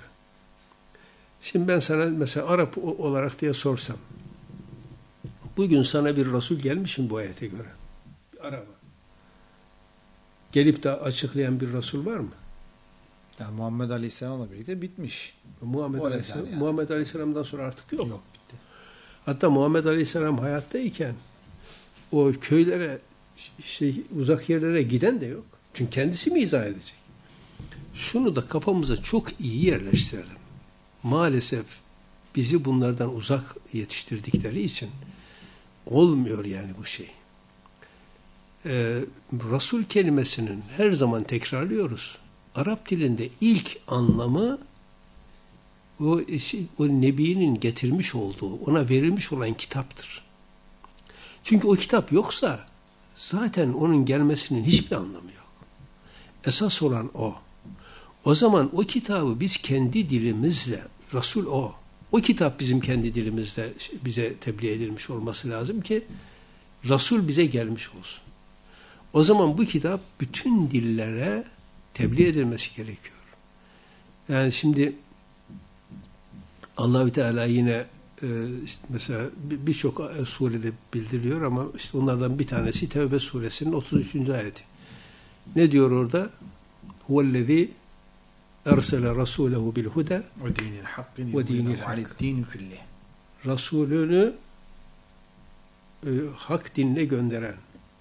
şimdi ben sana mesela Arap olarak diye sorsam, bugün sana bir Resul gelmiş mi bu ayete göre? Bir Arap'a. Gelip de açıklayan bir Resul var mı? Yani Muhammed Aleyhisselam'la birlikte bitmiş. Muhammed Aleyhisselam, yani. Muhammed Aleyhisselam'dan sonra artık yok. Yok, bitti. Hatta Muhammed Aleyhisselam hayattayken o köylere, işte uzak yerlere giden de yok. Çünkü kendisi mi izah edecek? Şunu da kafamıza çok iyi yerleştirelim. Maalesef bizi bunlardan uzak yetiştirdikleri için olmuyor yani bu şey. Ee, Resul kelimesinin her zaman tekrarlıyoruz. Arap dilinde ilk anlamı o, o Nebi'nin getirmiş olduğu, ona verilmiş olan kitaptır. Çünkü o kitap yoksa zaten onun gelmesinin hiçbir anlamı yok. Esas olan o. O zaman o kitabı biz kendi dilimizle, Resul o. O kitap bizim kendi dilimizle bize tebliğ edilmiş olması lazım ki Resul bize gelmiş olsun. O zaman bu kitap bütün dillere tebliğ edilmesi gerekiyor. Yani şimdi Allah-u Teala yine e, işte mesela birçok surede bildiriyor ama işte onlardan bir tanesi Tevbe suresinin otuz üçüncü ayeti. Ne diyor orada? Huvellezî ersele rasûlehu bil huda ve dinil hakki ve dinil hak. Din külli. Resulünü e, hak dinle gönderen.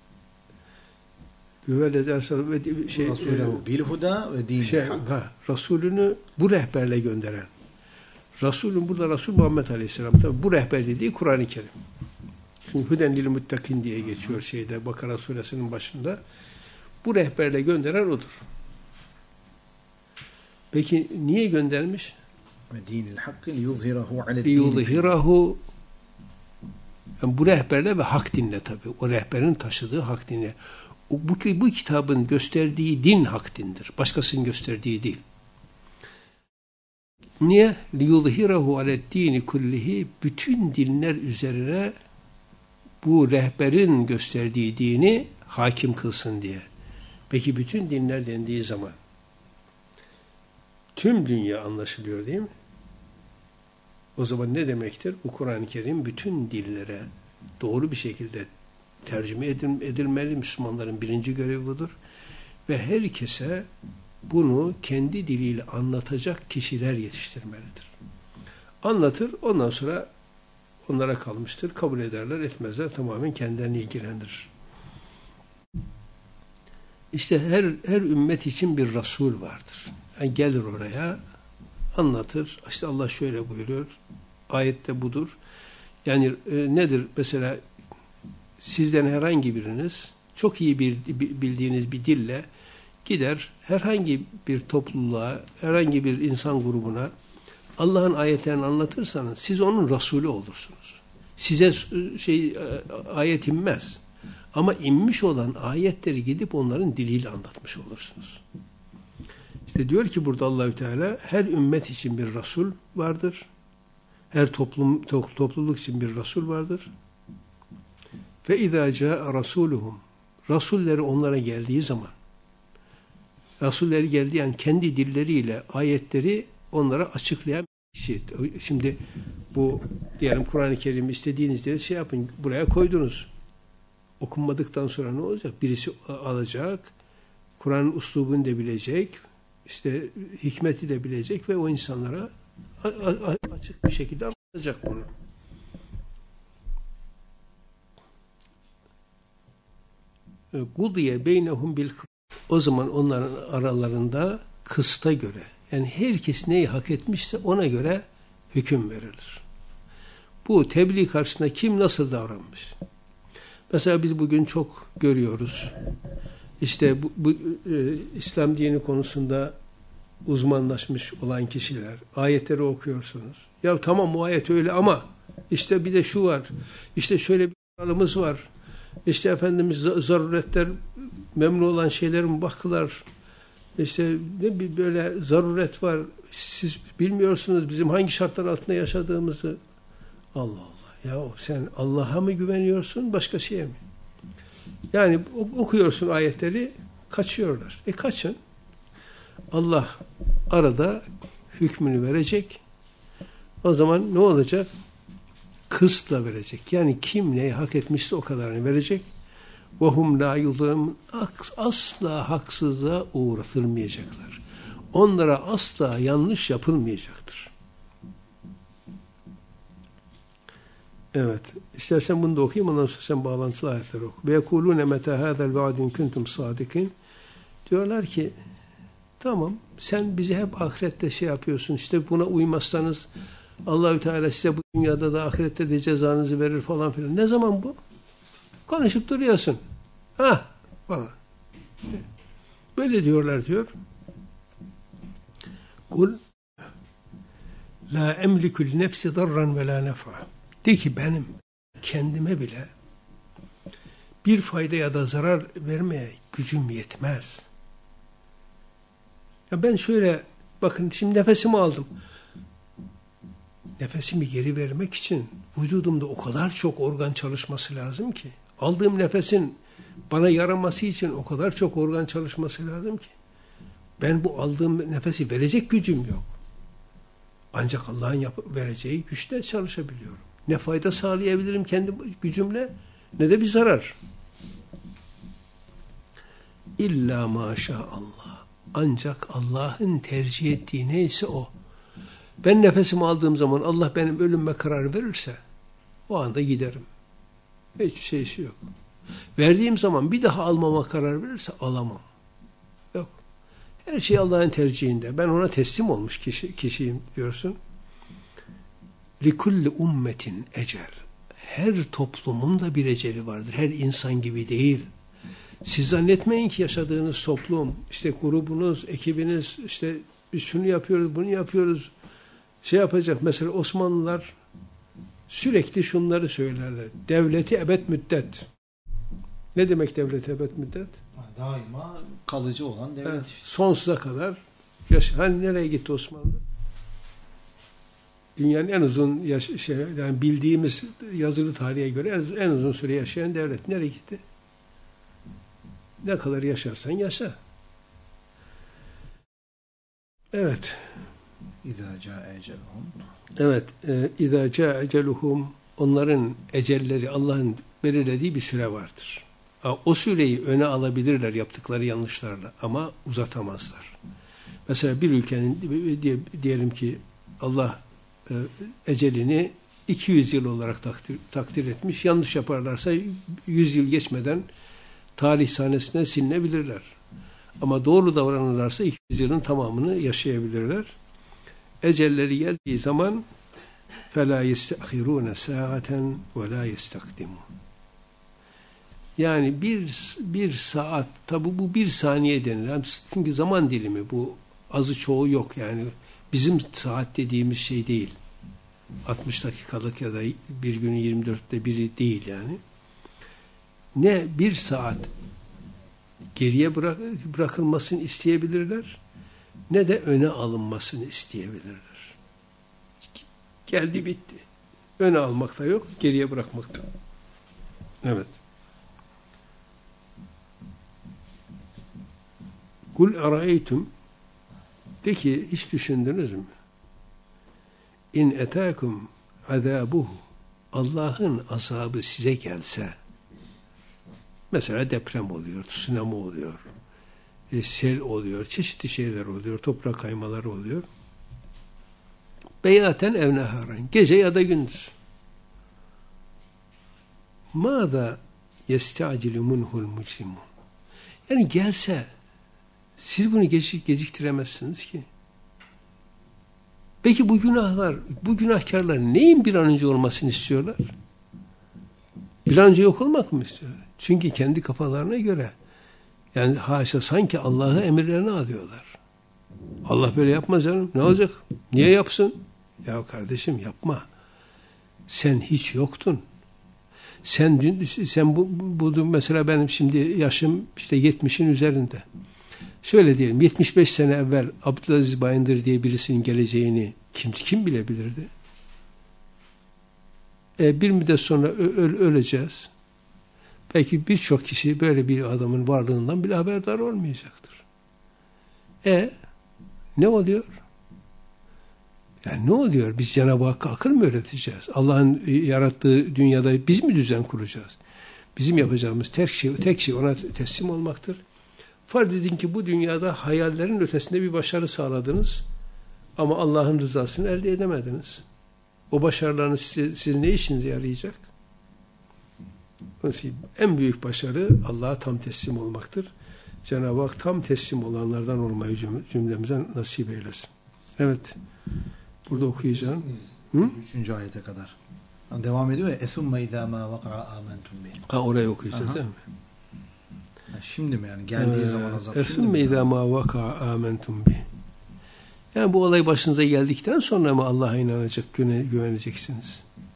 Huvellezî ersele ve şey Rasûlehu bil huda ve dinil şey, hak. Ha, Resulünü bu rehberle gönderen. Resulün burada Resul Muhammed Aleyhisselam. Tabi bu rehber dediği Kur'an-ı Kerim. Çünkü Hüden lil muttakin diye geçiyor şeyde Bakara suresinin başında. Bu rehberle gönderen odur. Peki niye göndermiş? Ve dinil hakkı liyuzhirahu aled din. Liyuzhirahu yani bu rehberle ve hak dinle tabi. O rehberin taşıdığı hak dinle. O, bu, bu kitabın gösterdiği din hak dindir. Başkasının gösterdiği değil. Niye? liyuzhirahu aled dini kullihi bütün dinler üzerine bu rehberin gösterdiği dini hakim kılsın diye. Peki bütün dinler dendiği zaman tüm dünya anlaşılıyor değil mi? O zaman ne demektir? Bu Kur'an-ı Kerim bütün dillere doğru bir şekilde tercüme edilmeli. Müslümanların birinci görevi budur. Ve herkese bunu kendi diliyle anlatacak kişiler yetiştirmelidir. Anlatır, ondan sonra onlara kalmıştır. Kabul ederler, etmezler. Tamamen kendilerini ilgilendirir. İşte her her ümmet için bir Resul vardır. Yani gelir oraya, anlatır. İşte Allah şöyle buyuruyor. Ayette budur. Yani e, nedir? Mesela sizden herhangi biriniz çok iyi bir bildiğiniz bir dille gider herhangi bir topluluğa, herhangi bir insan grubuna Allah'ın ayetlerini anlatırsanız siz onun Resulü olursunuz. Size şey ayet inmez. Ama inmiş olan ayetleri gidip onların diliyle anlatmış olursunuz. İşte diyor ki burada Allahü Teala her ümmet için bir Resul vardır. Her toplum to, topluluk için bir Resul vardır. Fe izâ câe rasûluhum. Rasulleri onlara geldiği zaman Rasulleri geldiği yani kendi dilleriyle ayetleri onlara açıklayan şey. Şimdi bu diyelim Kur'an-ı Kerim istediğiniz diye şey yapın buraya koydunuz. Okunmadıktan sonra ne olacak? Birisi alacak, Kur'an'ın uslubunu da bilecek, işte hikmeti de bilecek ve o insanlara açık bir şekilde anlatacak bunu. Gudiye beynehum bil o zaman onların aralarında kısta göre yani herkes neyi hak etmişse ona göre hüküm verilir. Bu tebliğ karşısında kim nasıl davranmış? Mesela biz bugün çok görüyoruz. İşte bu, bu e, İslam dini konusunda uzmanlaşmış olan kişiler, ayetleri okuyorsunuz. Ya tamam bu ayet öyle ama işte bir de şu var. İşte şöyle bir kuralımız var. İşte Efendimiz zaruretler memnun olan şeylerin bakılar. İşte ne bir böyle zaruret var. Siz bilmiyorsunuz bizim hangi şartlar altında yaşadığımızı. Allah Allah. Ya sen Allah'a mı güveniyorsun başka şeye mi? Yani okuyorsun ayetleri kaçıyorlar. E kaçın. Allah arada hükmünü verecek. O zaman ne olacak? Kısıtla verecek. Yani kim neyi hak etmişse o kadarını verecek. وَهُمْ لَا يُظْلَمُونَ asla haksızlığa uğratılmayacaklar. Onlara asla yanlış yapılmayacaktır. Evet. İstersen bunu da okuyayım. Ondan sonra sen bağlantılı ayetleri oku. وَيَكُولُونَ مَتَى هَذَا الْوَعْدُ اِنْ كُنْتُمْ صَادِقِينَ diyorlar ki tamam sen bizi hep ahirette şey yapıyorsun. İşte buna uymazsanız Allahü Teala size bu dünyada da ahirette de cezanızı verir falan filan. Ne zaman bu? Konuşup duruyorsun. Ha falan. Böyle diyorlar diyor. Kul la emliku li nefsi darran ve la nef'a. De ki benim kendime bile bir fayda ya da zarar vermeye gücüm yetmez. Ya ben şöyle bakın şimdi nefesimi aldım. Nefesimi geri vermek için vücudumda o kadar çok organ çalışması lazım ki Aldığım nefesin bana yaraması için o kadar çok organ çalışması lazım ki. Ben bu aldığım nefesi verecek gücüm yok. Ancak Allah'ın vereceği güçle çalışabiliyorum. Ne fayda sağlayabilirim kendi gücümle ne de bir zarar. İlla maşallah. Ancak Allah'ın tercih ettiği neyse o. Ben nefesimi aldığım zaman Allah benim ölümme karar verirse o anda giderim. Hiç şeysi yok. Verdiğim zaman bir daha almama karar verirse alamam. Yok. Her şey Allah'ın tercihinde. Ben ona teslim olmuş kişi, kişiyim diyorsun. لِكُلِّ ummetin ecel. Her toplumun da bir eceli vardır. Her insan gibi değil. Siz zannetmeyin ki yaşadığınız toplum, işte grubunuz, ekibiniz, işte biz şunu yapıyoruz, bunu yapıyoruz, şey yapacak. Mesela Osmanlılar sürekli şunları söylerler. Devleti ebed müddet. Ne demek devleti ebed müddet? Daima kalıcı olan devlet. Evet, sonsuza kadar. Yaş hani nereye gitti Osmanlı? Dünyanın en uzun yaş şey, yani bildiğimiz yazılı tarihe göre en, en uzun süre yaşayan devlet. Nereye gitti? Ne kadar yaşarsan yaşa. Evet. İzâ câe eceluhum. Evet. İzâ câe eceluhum. Onların ecelleri Allah'ın belirlediği bir süre vardır. O süreyi öne alabilirler yaptıkları yanlışlarla ama uzatamazlar. Mesela bir ülkenin diyelim ki Allah ecelini iki yüz yıl olarak takdir, takdir etmiş. Yanlış yaparlarsa yüz yıl geçmeden tarih sahnesinden silinebilirler. Ama doğru davranırlarsa iki yüz yılın tamamını yaşayabilirler. Ecelleri geldiği zaman فَلَا يَسْتَأْخِرُونَ سَاعَةً وَلَا يَسْتَقْدِمُونَ. Yani bir, bir saat, tabi bu bir saniye denilen, çünkü zaman dilimi bu, azı çoğu yok yani bizim saat dediğimiz şey değil. altmış dakikalık ya da bir günün yirmi dörtte biri değil yani. Ne bir saat geriye bırak, bırakılmasını isteyebilirler, ne de öne alınmasını isteyebilirler. Geldi bitti. Öne almak da yok, geriye bırakmak da. Evet. Kul araytum, de ki hiç düşündünüz mü? İn etâkum azâbuhu, Allah'ın azabı size gelse, mesela deprem oluyor, tsunami oluyor, e, sel oluyor, çeşitli şeyler oluyor, toprak kaymaları oluyor. Beyaten ev neharan, gece ya da gündüz. Mâzâ yesta'cilu minhul mucrimun. Yani gelse, siz bunu gecik, geciktiremezsiniz ki. Peki bu günahlar, bu günahkarlar neyin bir an önce olmasını istiyorlar? Bir an önce yok olmak mı istiyorlar? Çünkü kendi kafalarına göre, yani haşa sanki Allah'ı emirlerini alıyorlar. Allah böyle yapmaz canım. Ne olacak? Niye yapsın? Ya kardeşim yapma. Sen hiç yoktun. Sen dün, sen bu, bu mesela benim şimdi yaşım işte yetmişin üzerinde. Şöyle diyelim, yetmiş beş sene evvel Abdülaziz Bayındır diye birisinin geleceğini kim kim bilebilirdi? E, bir müddet sonra ö- öleceğiz. Belki birçok kişi böyle bir adamın varlığından bile haberdar olmayacaktır. E ne oluyor? Yani ne oluyor? Biz Cenab-ı Hakk'a akıl mı öğreteceğiz? Allah'ın yarattığı dünyada biz mi düzen kuracağız? Bizim yapacağımız tek şey, tek şey ona teslim olmaktır. Farz edin ki bu dünyada hayallerin ötesinde bir başarı sağladınız ama Allah'ın rızasını elde edemediniz. O başarılarınız size, sizin ne işinize yarayacak? Onun için en büyük başarı Allah'a tam teslim olmaktır. Cenab-ı Hak tam teslim olanlardan olmayı cümlemize nasip eylesin. Evet. Burada okuyacağım. Hı? Üçüncü ayete kadar. Devam ediyor ya. Esumme izâ mâ vak'a âmentum bih. Ha, orayı okuyacağız. Aha. Değil mi? Şimdi mi yani? Geldiği ee, zaman azap. Esumme izâ mâ vak'a âmentum bih. Yani bu olay başınıza geldikten sonra mı Allah'a inanacak, güne, güveneceksiniz?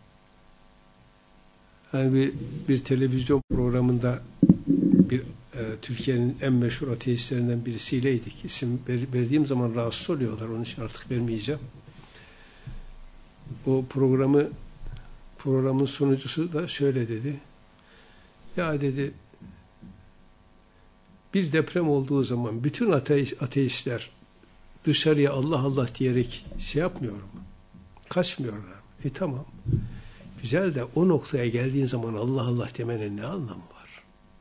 Yani bir, bir televizyon programında bir e, Türkiye'nin en meşhur ateistlerinden birisiyleydik. İsim ver, verdiğim zaman rahatsız oluyorlar. Onun için artık vermeyeceğim. O programı programın sunucusu da şöyle dedi. Ya dedi, bir deprem olduğu zaman bütün ateist, ateistler dışarıya Allah Allah diyerek şey yapmıyor mu? Kaçmıyorlar. E tamam. Güzel de o noktaya geldiğin zaman Allah Allah demenin ne anlamı var?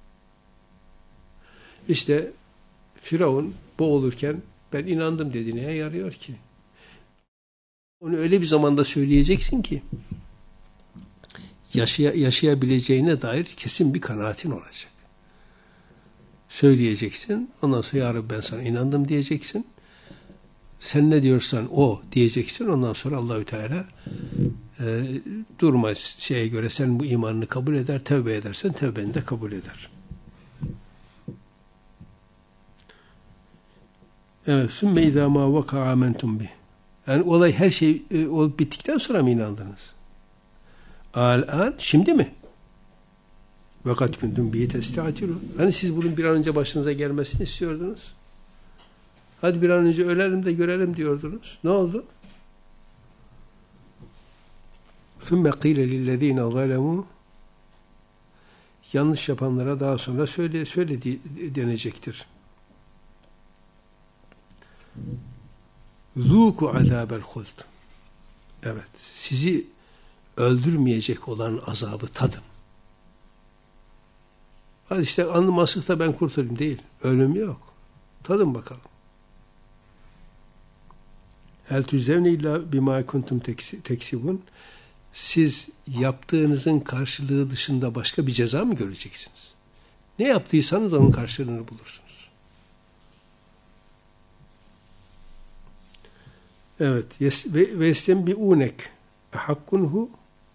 İşte Firavun boğulurken ben inandım dedi. Neye yarıyor ki? Onu öyle bir zamanda söyleyeceksin ki yaşaya, yaşayabileceğine dair kesin bir kanaatin olacak. Söyleyeceksin. Ondan sonra ya Rabbi ben sana inandım diyeceksin. Sen ne diyorsan o diyeceksin. Ondan sonra Allahü Teala e, durma şeye göre sen bu imanını kabul eder. Tevbe edersen tevbeni de kabul eder. Evet. Sümme izâ mâ vekâ âmentum bih. Yani olay her şey e, olup bittikten sonra mı inandınız? Al-an şimdi mi? Ve kad kuntum bihi testa'cilun. Hani siz bunun bir an önce başınıza gelmesini istiyordunuz? Hadi bir an önce ölelim de görelim diyordunuz. Ne oldu? ثُمَّ قِيلَ لِلَّذ۪ينَ ظَلَمُوا Yanlış yapanlara daha sonra söyle, söyle denecektir. ذُوكُ عَذَابَ الْخُلْدِ Evet, sizi öldürmeyecek olan azabı tadın. Hadi işte alnım asıkta ben kurtulayım değil. Ölüm yok. Tadın bakalım. Hel tüzzevne illa bima kuntum teksibun. Siz yaptığınızın karşılığı dışında başka bir ceza mı göreceksiniz? Ne yaptıysanız onun karşılığını bulursunuz. Evet. Ve estem bi unek hakkunhu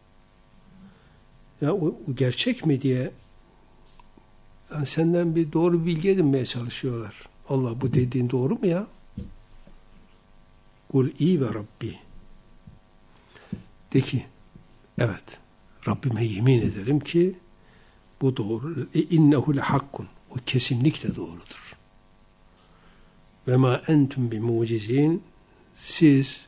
ya o, o gerçek mi diye yani senden bir doğru bilgi edinmeye çalışıyorlar. Allah bu dediğin doğru mu ya? Kul iyi ve Rabbi. De ki, evet, Rabbime yemin ederim ki bu doğru. E innehu le hakkun. O kesinlikle doğrudur. Ve ma entum bi mucizin. Siz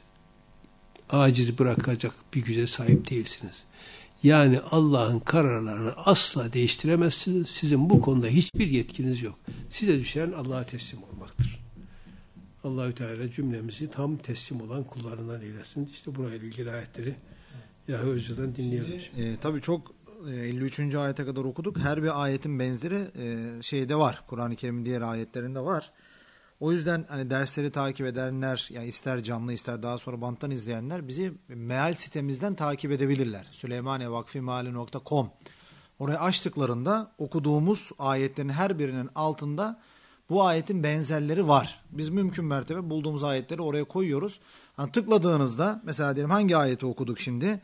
aciz bırakacak bir güce sahip değilsiniz. Yani Allah'ın kararlarını asla değiştiremezsiniz. Sizin bu konuda hiçbir yetkiniz yok. Size düşen Allah'a teslim olmaktır. Allahü Teala cümlemizi tam teslim olan kullarından eylesin. İşte burayla ilgili ayetleri Yahu Özcan'dan dinleyelim. E, tabii çok e, elli üçüncü ayete kadar okuduk. Her bir ayetin benzeri e, şeyde var. Kur'an-ı Kerim'in diğer ayetlerinde var. O yüzden hani dersleri takip edenler, yani ister canlı ister daha sonra banttan izleyenler bizi meal sitemizden takip edebilirler. süleymaniyevakfimeali nokta com. Orayı açtıklarında okuduğumuz ayetlerin her birinin altında bu ayetin benzerleri var. Biz mümkün mertebe bulduğumuz ayetleri oraya koyuyoruz. Hani tıkladığınızda mesela diyelim hangi ayeti okuduk şimdi?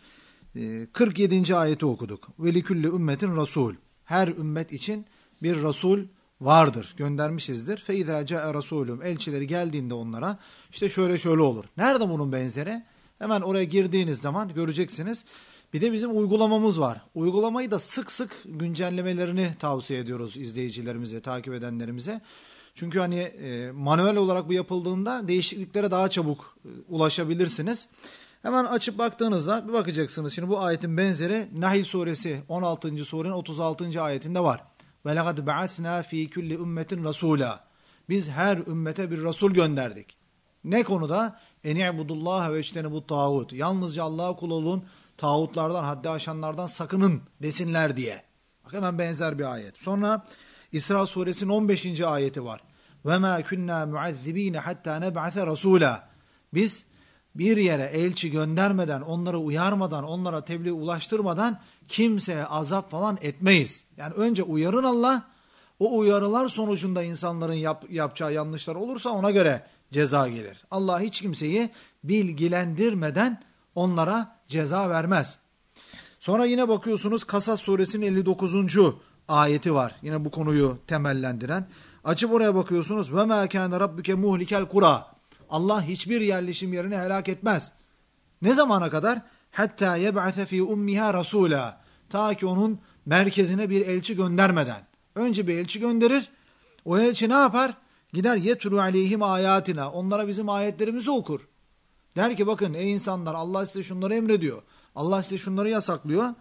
kırk yedinci ayeti okuduk. Ve likülli ümmetin rasul. Her ümmet için bir rasul vardır, göndermişizdir. Fe izâ câe rasûlüm. Elçileri geldiğinde onlara işte şöyle şöyle olur. Nerede bunun benzeri? Hemen oraya girdiğiniz zaman göreceksiniz. Bir de bizim uygulamamız var. Uygulamayı da sık sık güncellemelerini tavsiye ediyoruz izleyicilerimize, takip edenlerimize. Çünkü hani e, manuel olarak bu yapıldığında değişikliklere daha çabuk e, ulaşabilirsiniz. Hemen açıp baktığınızda bir bakacaksınız. Şimdi bu ayetin benzeri Nahl suresi on altıncı surenin otuz altıncı ayetinde var. Ve lekad ba'athna fi kulli ümmetin rasula. Biz her ümmete bir rasul gönderdik. Ne konuda? Eni'budullaha ve ectenibut tağut. Yalnızca Allah'a kul olun, tağutlardan, haddi aşanlardan sakının desinler diye. Bak hemen benzer bir ayet. Sonra İsra suresinin on beşinci ayeti var. Ve ma kunna muazzibine hatta neb'ate rasula. Biz bir yere elçi göndermeden, onları uyarmadan, onlara tebliğ ulaştırmadan kimseye azap falan etmeyiz. Yani önce uyarın Allah, o uyarılar sonucunda insanların yap, yapacağı yanlışlar olursa ona göre ceza gelir. Allah hiç kimseyi bilgilendirmeden onlara ceza vermez. Sonra yine bakıyorsunuz Kasas suresinin elli dokuzuncu ayeti var. Yine bu konuyu temellendiren. Açıp oraya bakıyorsunuz. Ve mâ kâne rabbuke muhlikel kura. Allah hiçbir yerleşim yerini helak etmez. Ne zamana kadar? Hatta yeb'ate fi ummiha rasula. Ta ki onun merkezine bir elçi göndermeden. Önce bir elçi gönderir. O elçi ne yapar? Gider yetlu aleyhim ayatina. Onlara bizim ayetlerimizi okur. Der ki bakın ey insanlar Allah size şunları emrediyor. Allah size şunları yasaklıyor.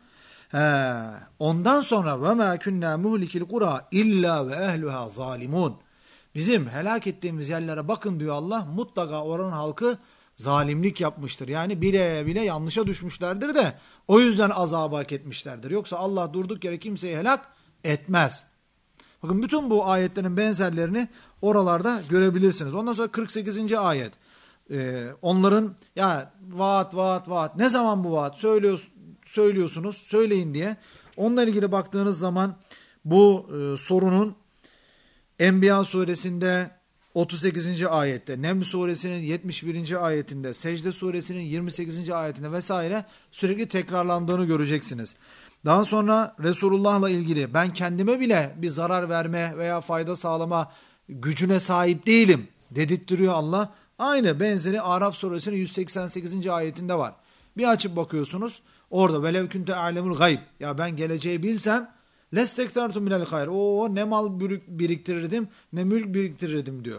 He, ondan sonra ve ma kunna muhlikil kura illa ve ehluha zalimun. Bizim helak ettiğimiz yerlere bakın diyor Allah. Mutlaka oranın halkı zalimlik yapmıştır. Yani bile bile yanlışa düşmüşlerdir de o yüzden azabı hak etmişlerdir. Yoksa Allah durduk yere kimseyi helak etmez. Bakın bütün bu ayetlerin benzerlerini oralarda görebilirsiniz. Ondan sonra kırk sekizinci ayet. Ee, onların ya vaat vaat vaat ne zaman bu vaat söylüyorsunuz, söylüyorsunuz söyleyin diye. Onunla ilgili baktığınız zaman bu e, sorunun Enbiya suresinde otuz sekizinci ayette, Neml suresinin yetmiş birinci ayetinde, Secde suresinin yirmi sekizinci ayetinde vesaire sürekli tekrarlandığını göreceksiniz. Daha sonra Resulullah'la ilgili ben kendime bile bir zarar verme veya fayda sağlama gücüne sahip değilim dedirtiyor Allah. Aynı benzeri Araf suresinin yüz seksen sekizinci ayetinde var. Bir açıp bakıyorsunuz orada velev kunte a'lemul gayb, ya ben geleceği bilsem lestektartu minel hayr, o ne mal biriktirirdim ne mülk biriktirirdim diyor.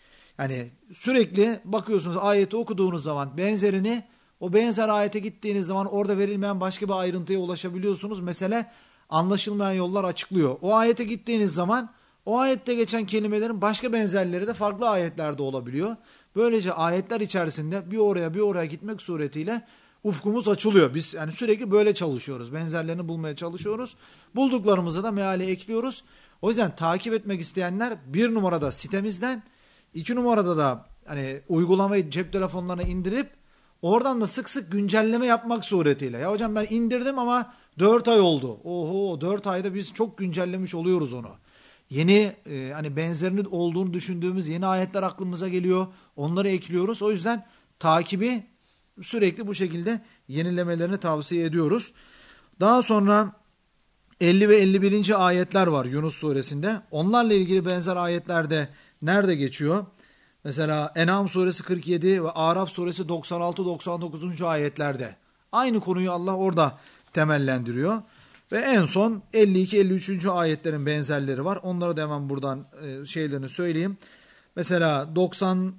Yani sürekli bakıyorsunuz ayeti okuduğunuz zaman benzerini, o benzer ayete gittiğiniz zaman orada verilmeyen başka bir ayrıntıya ulaşabiliyorsunuz. Mesele anlaşılmayan yollar açıklıyor. O ayete gittiğiniz zaman o ayette geçen kelimelerin başka benzerleri de farklı ayetlerde olabiliyor. Böylece ayetler içerisinde bir oraya bir oraya gitmek suretiyle ufkumuz açılıyor. Biz yani sürekli böyle çalışıyoruz. Benzerlerini bulmaya çalışıyoruz. Bulduklarımızı da meale ekliyoruz. O yüzden takip etmek isteyenler bir numarada sitemizden, iki numarada da hani uygulamayı cep telefonlarına indirip oradan da sık sık güncelleme yapmak suretiyle. Ya hocam ben indirdim ama dört ay oldu. Oho, dört ayda biz çok güncellemiş oluyoruz onu. Yeni e, hani benzerinin olduğunu düşündüğümüz yeni ayetler aklımıza geliyor. Onları ekliyoruz. O yüzden takibi sürekli bu şekilde yenilemelerini tavsiye ediyoruz. Daha sonra elli ve elli birinci ayetler var Yunus suresinde. Onlarla ilgili benzer ayetlerde nerede geçiyor? Mesela En'am suresi kırk yedi ve Araf suresi doksan altı doksan dokuzuncu ayetlerde. Aynı konuyu Allah orada temellendiriyor. Ve en son elli iki elli üçüncü ayetlerin benzerleri var. Onları da hemen buradan e, şeylerini söyleyeyim. Mesela doksan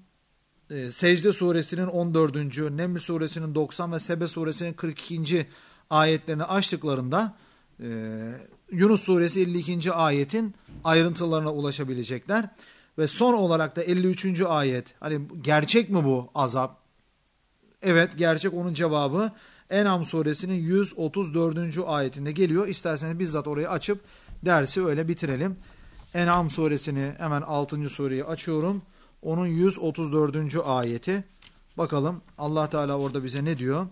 e, Secde suresinin on dördüncü Neml suresinin doksan ve Sebe suresinin kırk ikinci ayetlerini açtıklarında e, Yunus suresi elli ikinci ayetin ayrıntılarına ulaşabilecekler. Ve son olarak da elli üçüncü ayet. Hani gerçek mi bu azap? Evet, gerçek, onun cevabı En'am suresinin yüz otuz dördüncü ayetinde geliyor. İsterseniz bizzat orayı açıp dersi öyle bitirelim. En'am suresini hemen altıncı sureyi açıyorum. Onun yüz otuz dördüncü ayeti. Bakalım Allah Teala orada bize ne diyor?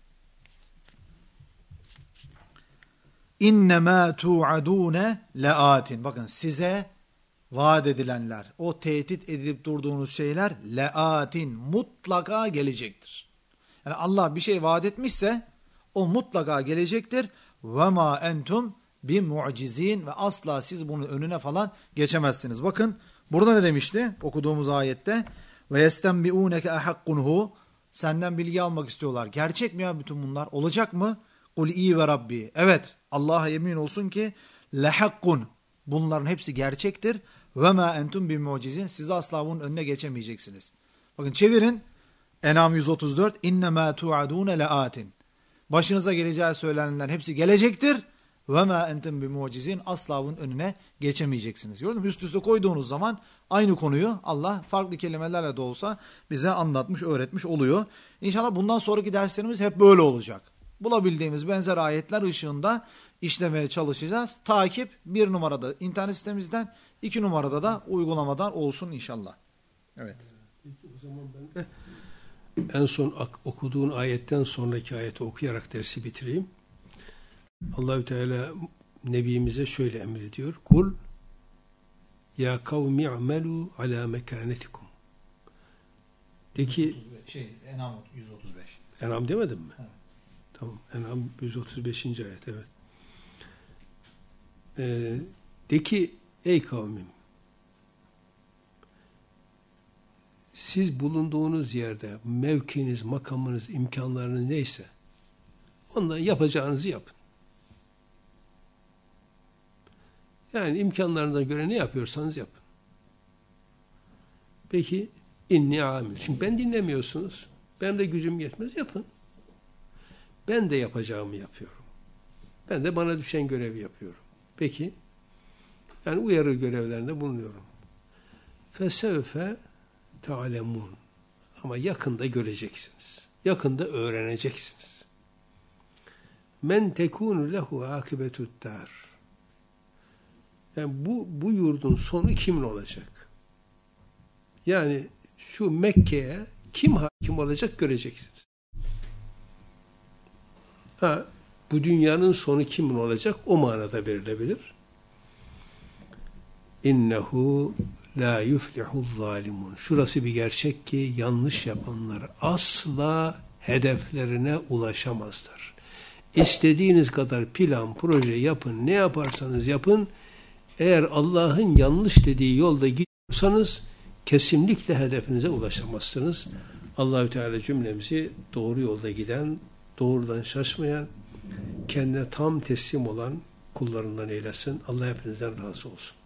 İnnemâ tu'adûne le'âtin. Bakın size vaat edilenler, o tehdit edilip durduğunuz şeyler le'atin, mutlaka gelecektir. Yani Allah bir şey vaat etmişse o mutlaka gelecektir. Ve ma entum bi mu'cizin, ve asla siz bunun önüne falan geçemezsiniz. Bakın burada ne demişti okuduğumuz ayette? Ve yestenbi'ûneke ehakkunhu, senden bilgi almak istiyorlar. Gerçek mi ya bütün bunlar? Olacak mı? Kul iyi ve Rabbi. Evet, Allah'a yemin olsun ki lehakkun, bunların hepsi gerçektir. Ve ma entum bi mu'cizin, siz asla bunun önüne geçemeyeceksiniz. Bakın çevirin. En'am yüz otuz dört. İnnemâ tu'adûne le'âtin. Başınıza geleceği söylenenler hepsi gelecektir. Ve ma entum bi mu'cizin, asla bunun önüne geçemeyeceksiniz. Gördün mü? Üst üste koyduğunuz zaman aynı konuyu Allah farklı kelimelerle de olsa bize anlatmış, öğretmiş oluyor. İnşallah bundan sonraki derslerimiz hep böyle olacak. Bulabildiğimiz benzer ayetler ışığında işlemeye çalışacağız. Takip bir numarada internet sitemizden, iki numarada da uygulamadan olsun inşallah. Evet. O zaman ben de en son okuduğun ayetten sonraki ayeti okuyarak dersi bitireyim. Allahü Teala Nebimize şöyle emrediyor. Kul ya kavmi i'melu ala mekanetikum. De ki şey En'am yüz otuz beş. En'am demedim mi? Evet. Tamam. En'am yüz otuz beşinci ayet, evet. Ee, de ki ey kavmim, siz bulunduğunuz yerde mevkiniz, makamınız, imkanlarınız neyse ondan yapacağınızı yapın. Yani imkanlarınıza göre ne yapıyorsanız yapın. Peki inni amil. Çünkü ben dinlemiyorsunuz. Benim de gücüm yetmez, yapın. Ben de yapacağımı yapıyorum. Ben de bana düşen görevi yapıyorum. Peki, yani uyarı görevlerinde bulunuyorum. Fesevfe ta'lemun. Ama yakında göreceksiniz. Yakında öğreneceksiniz. Men tekunu lehu akibetü'd-dar. Yani bu, bu yurdun sonu kimin olacak? Yani şu Mekke'ye kim hakim olacak göreceksiniz. Ha, bu dünyanın sonu kimin olacak? O manada verilebilir. İnnehu la yuflihul zalimun. Şurası bir gerçek ki yanlış yapanlar asla hedeflerine ulaşamazlar. İstediğiniz kadar plan, proje yapın, ne yaparsanız yapın, eğer Allah'ın yanlış dediği yolda gidiyorsanız kesinlikle hedefinize ulaşamazsınız. Allahü Teala cümlemizi doğru yolda giden, doğrudan şaşmayan, kendine tam teslim olan kullarından eylesin. Allah hepinizden razı olsun.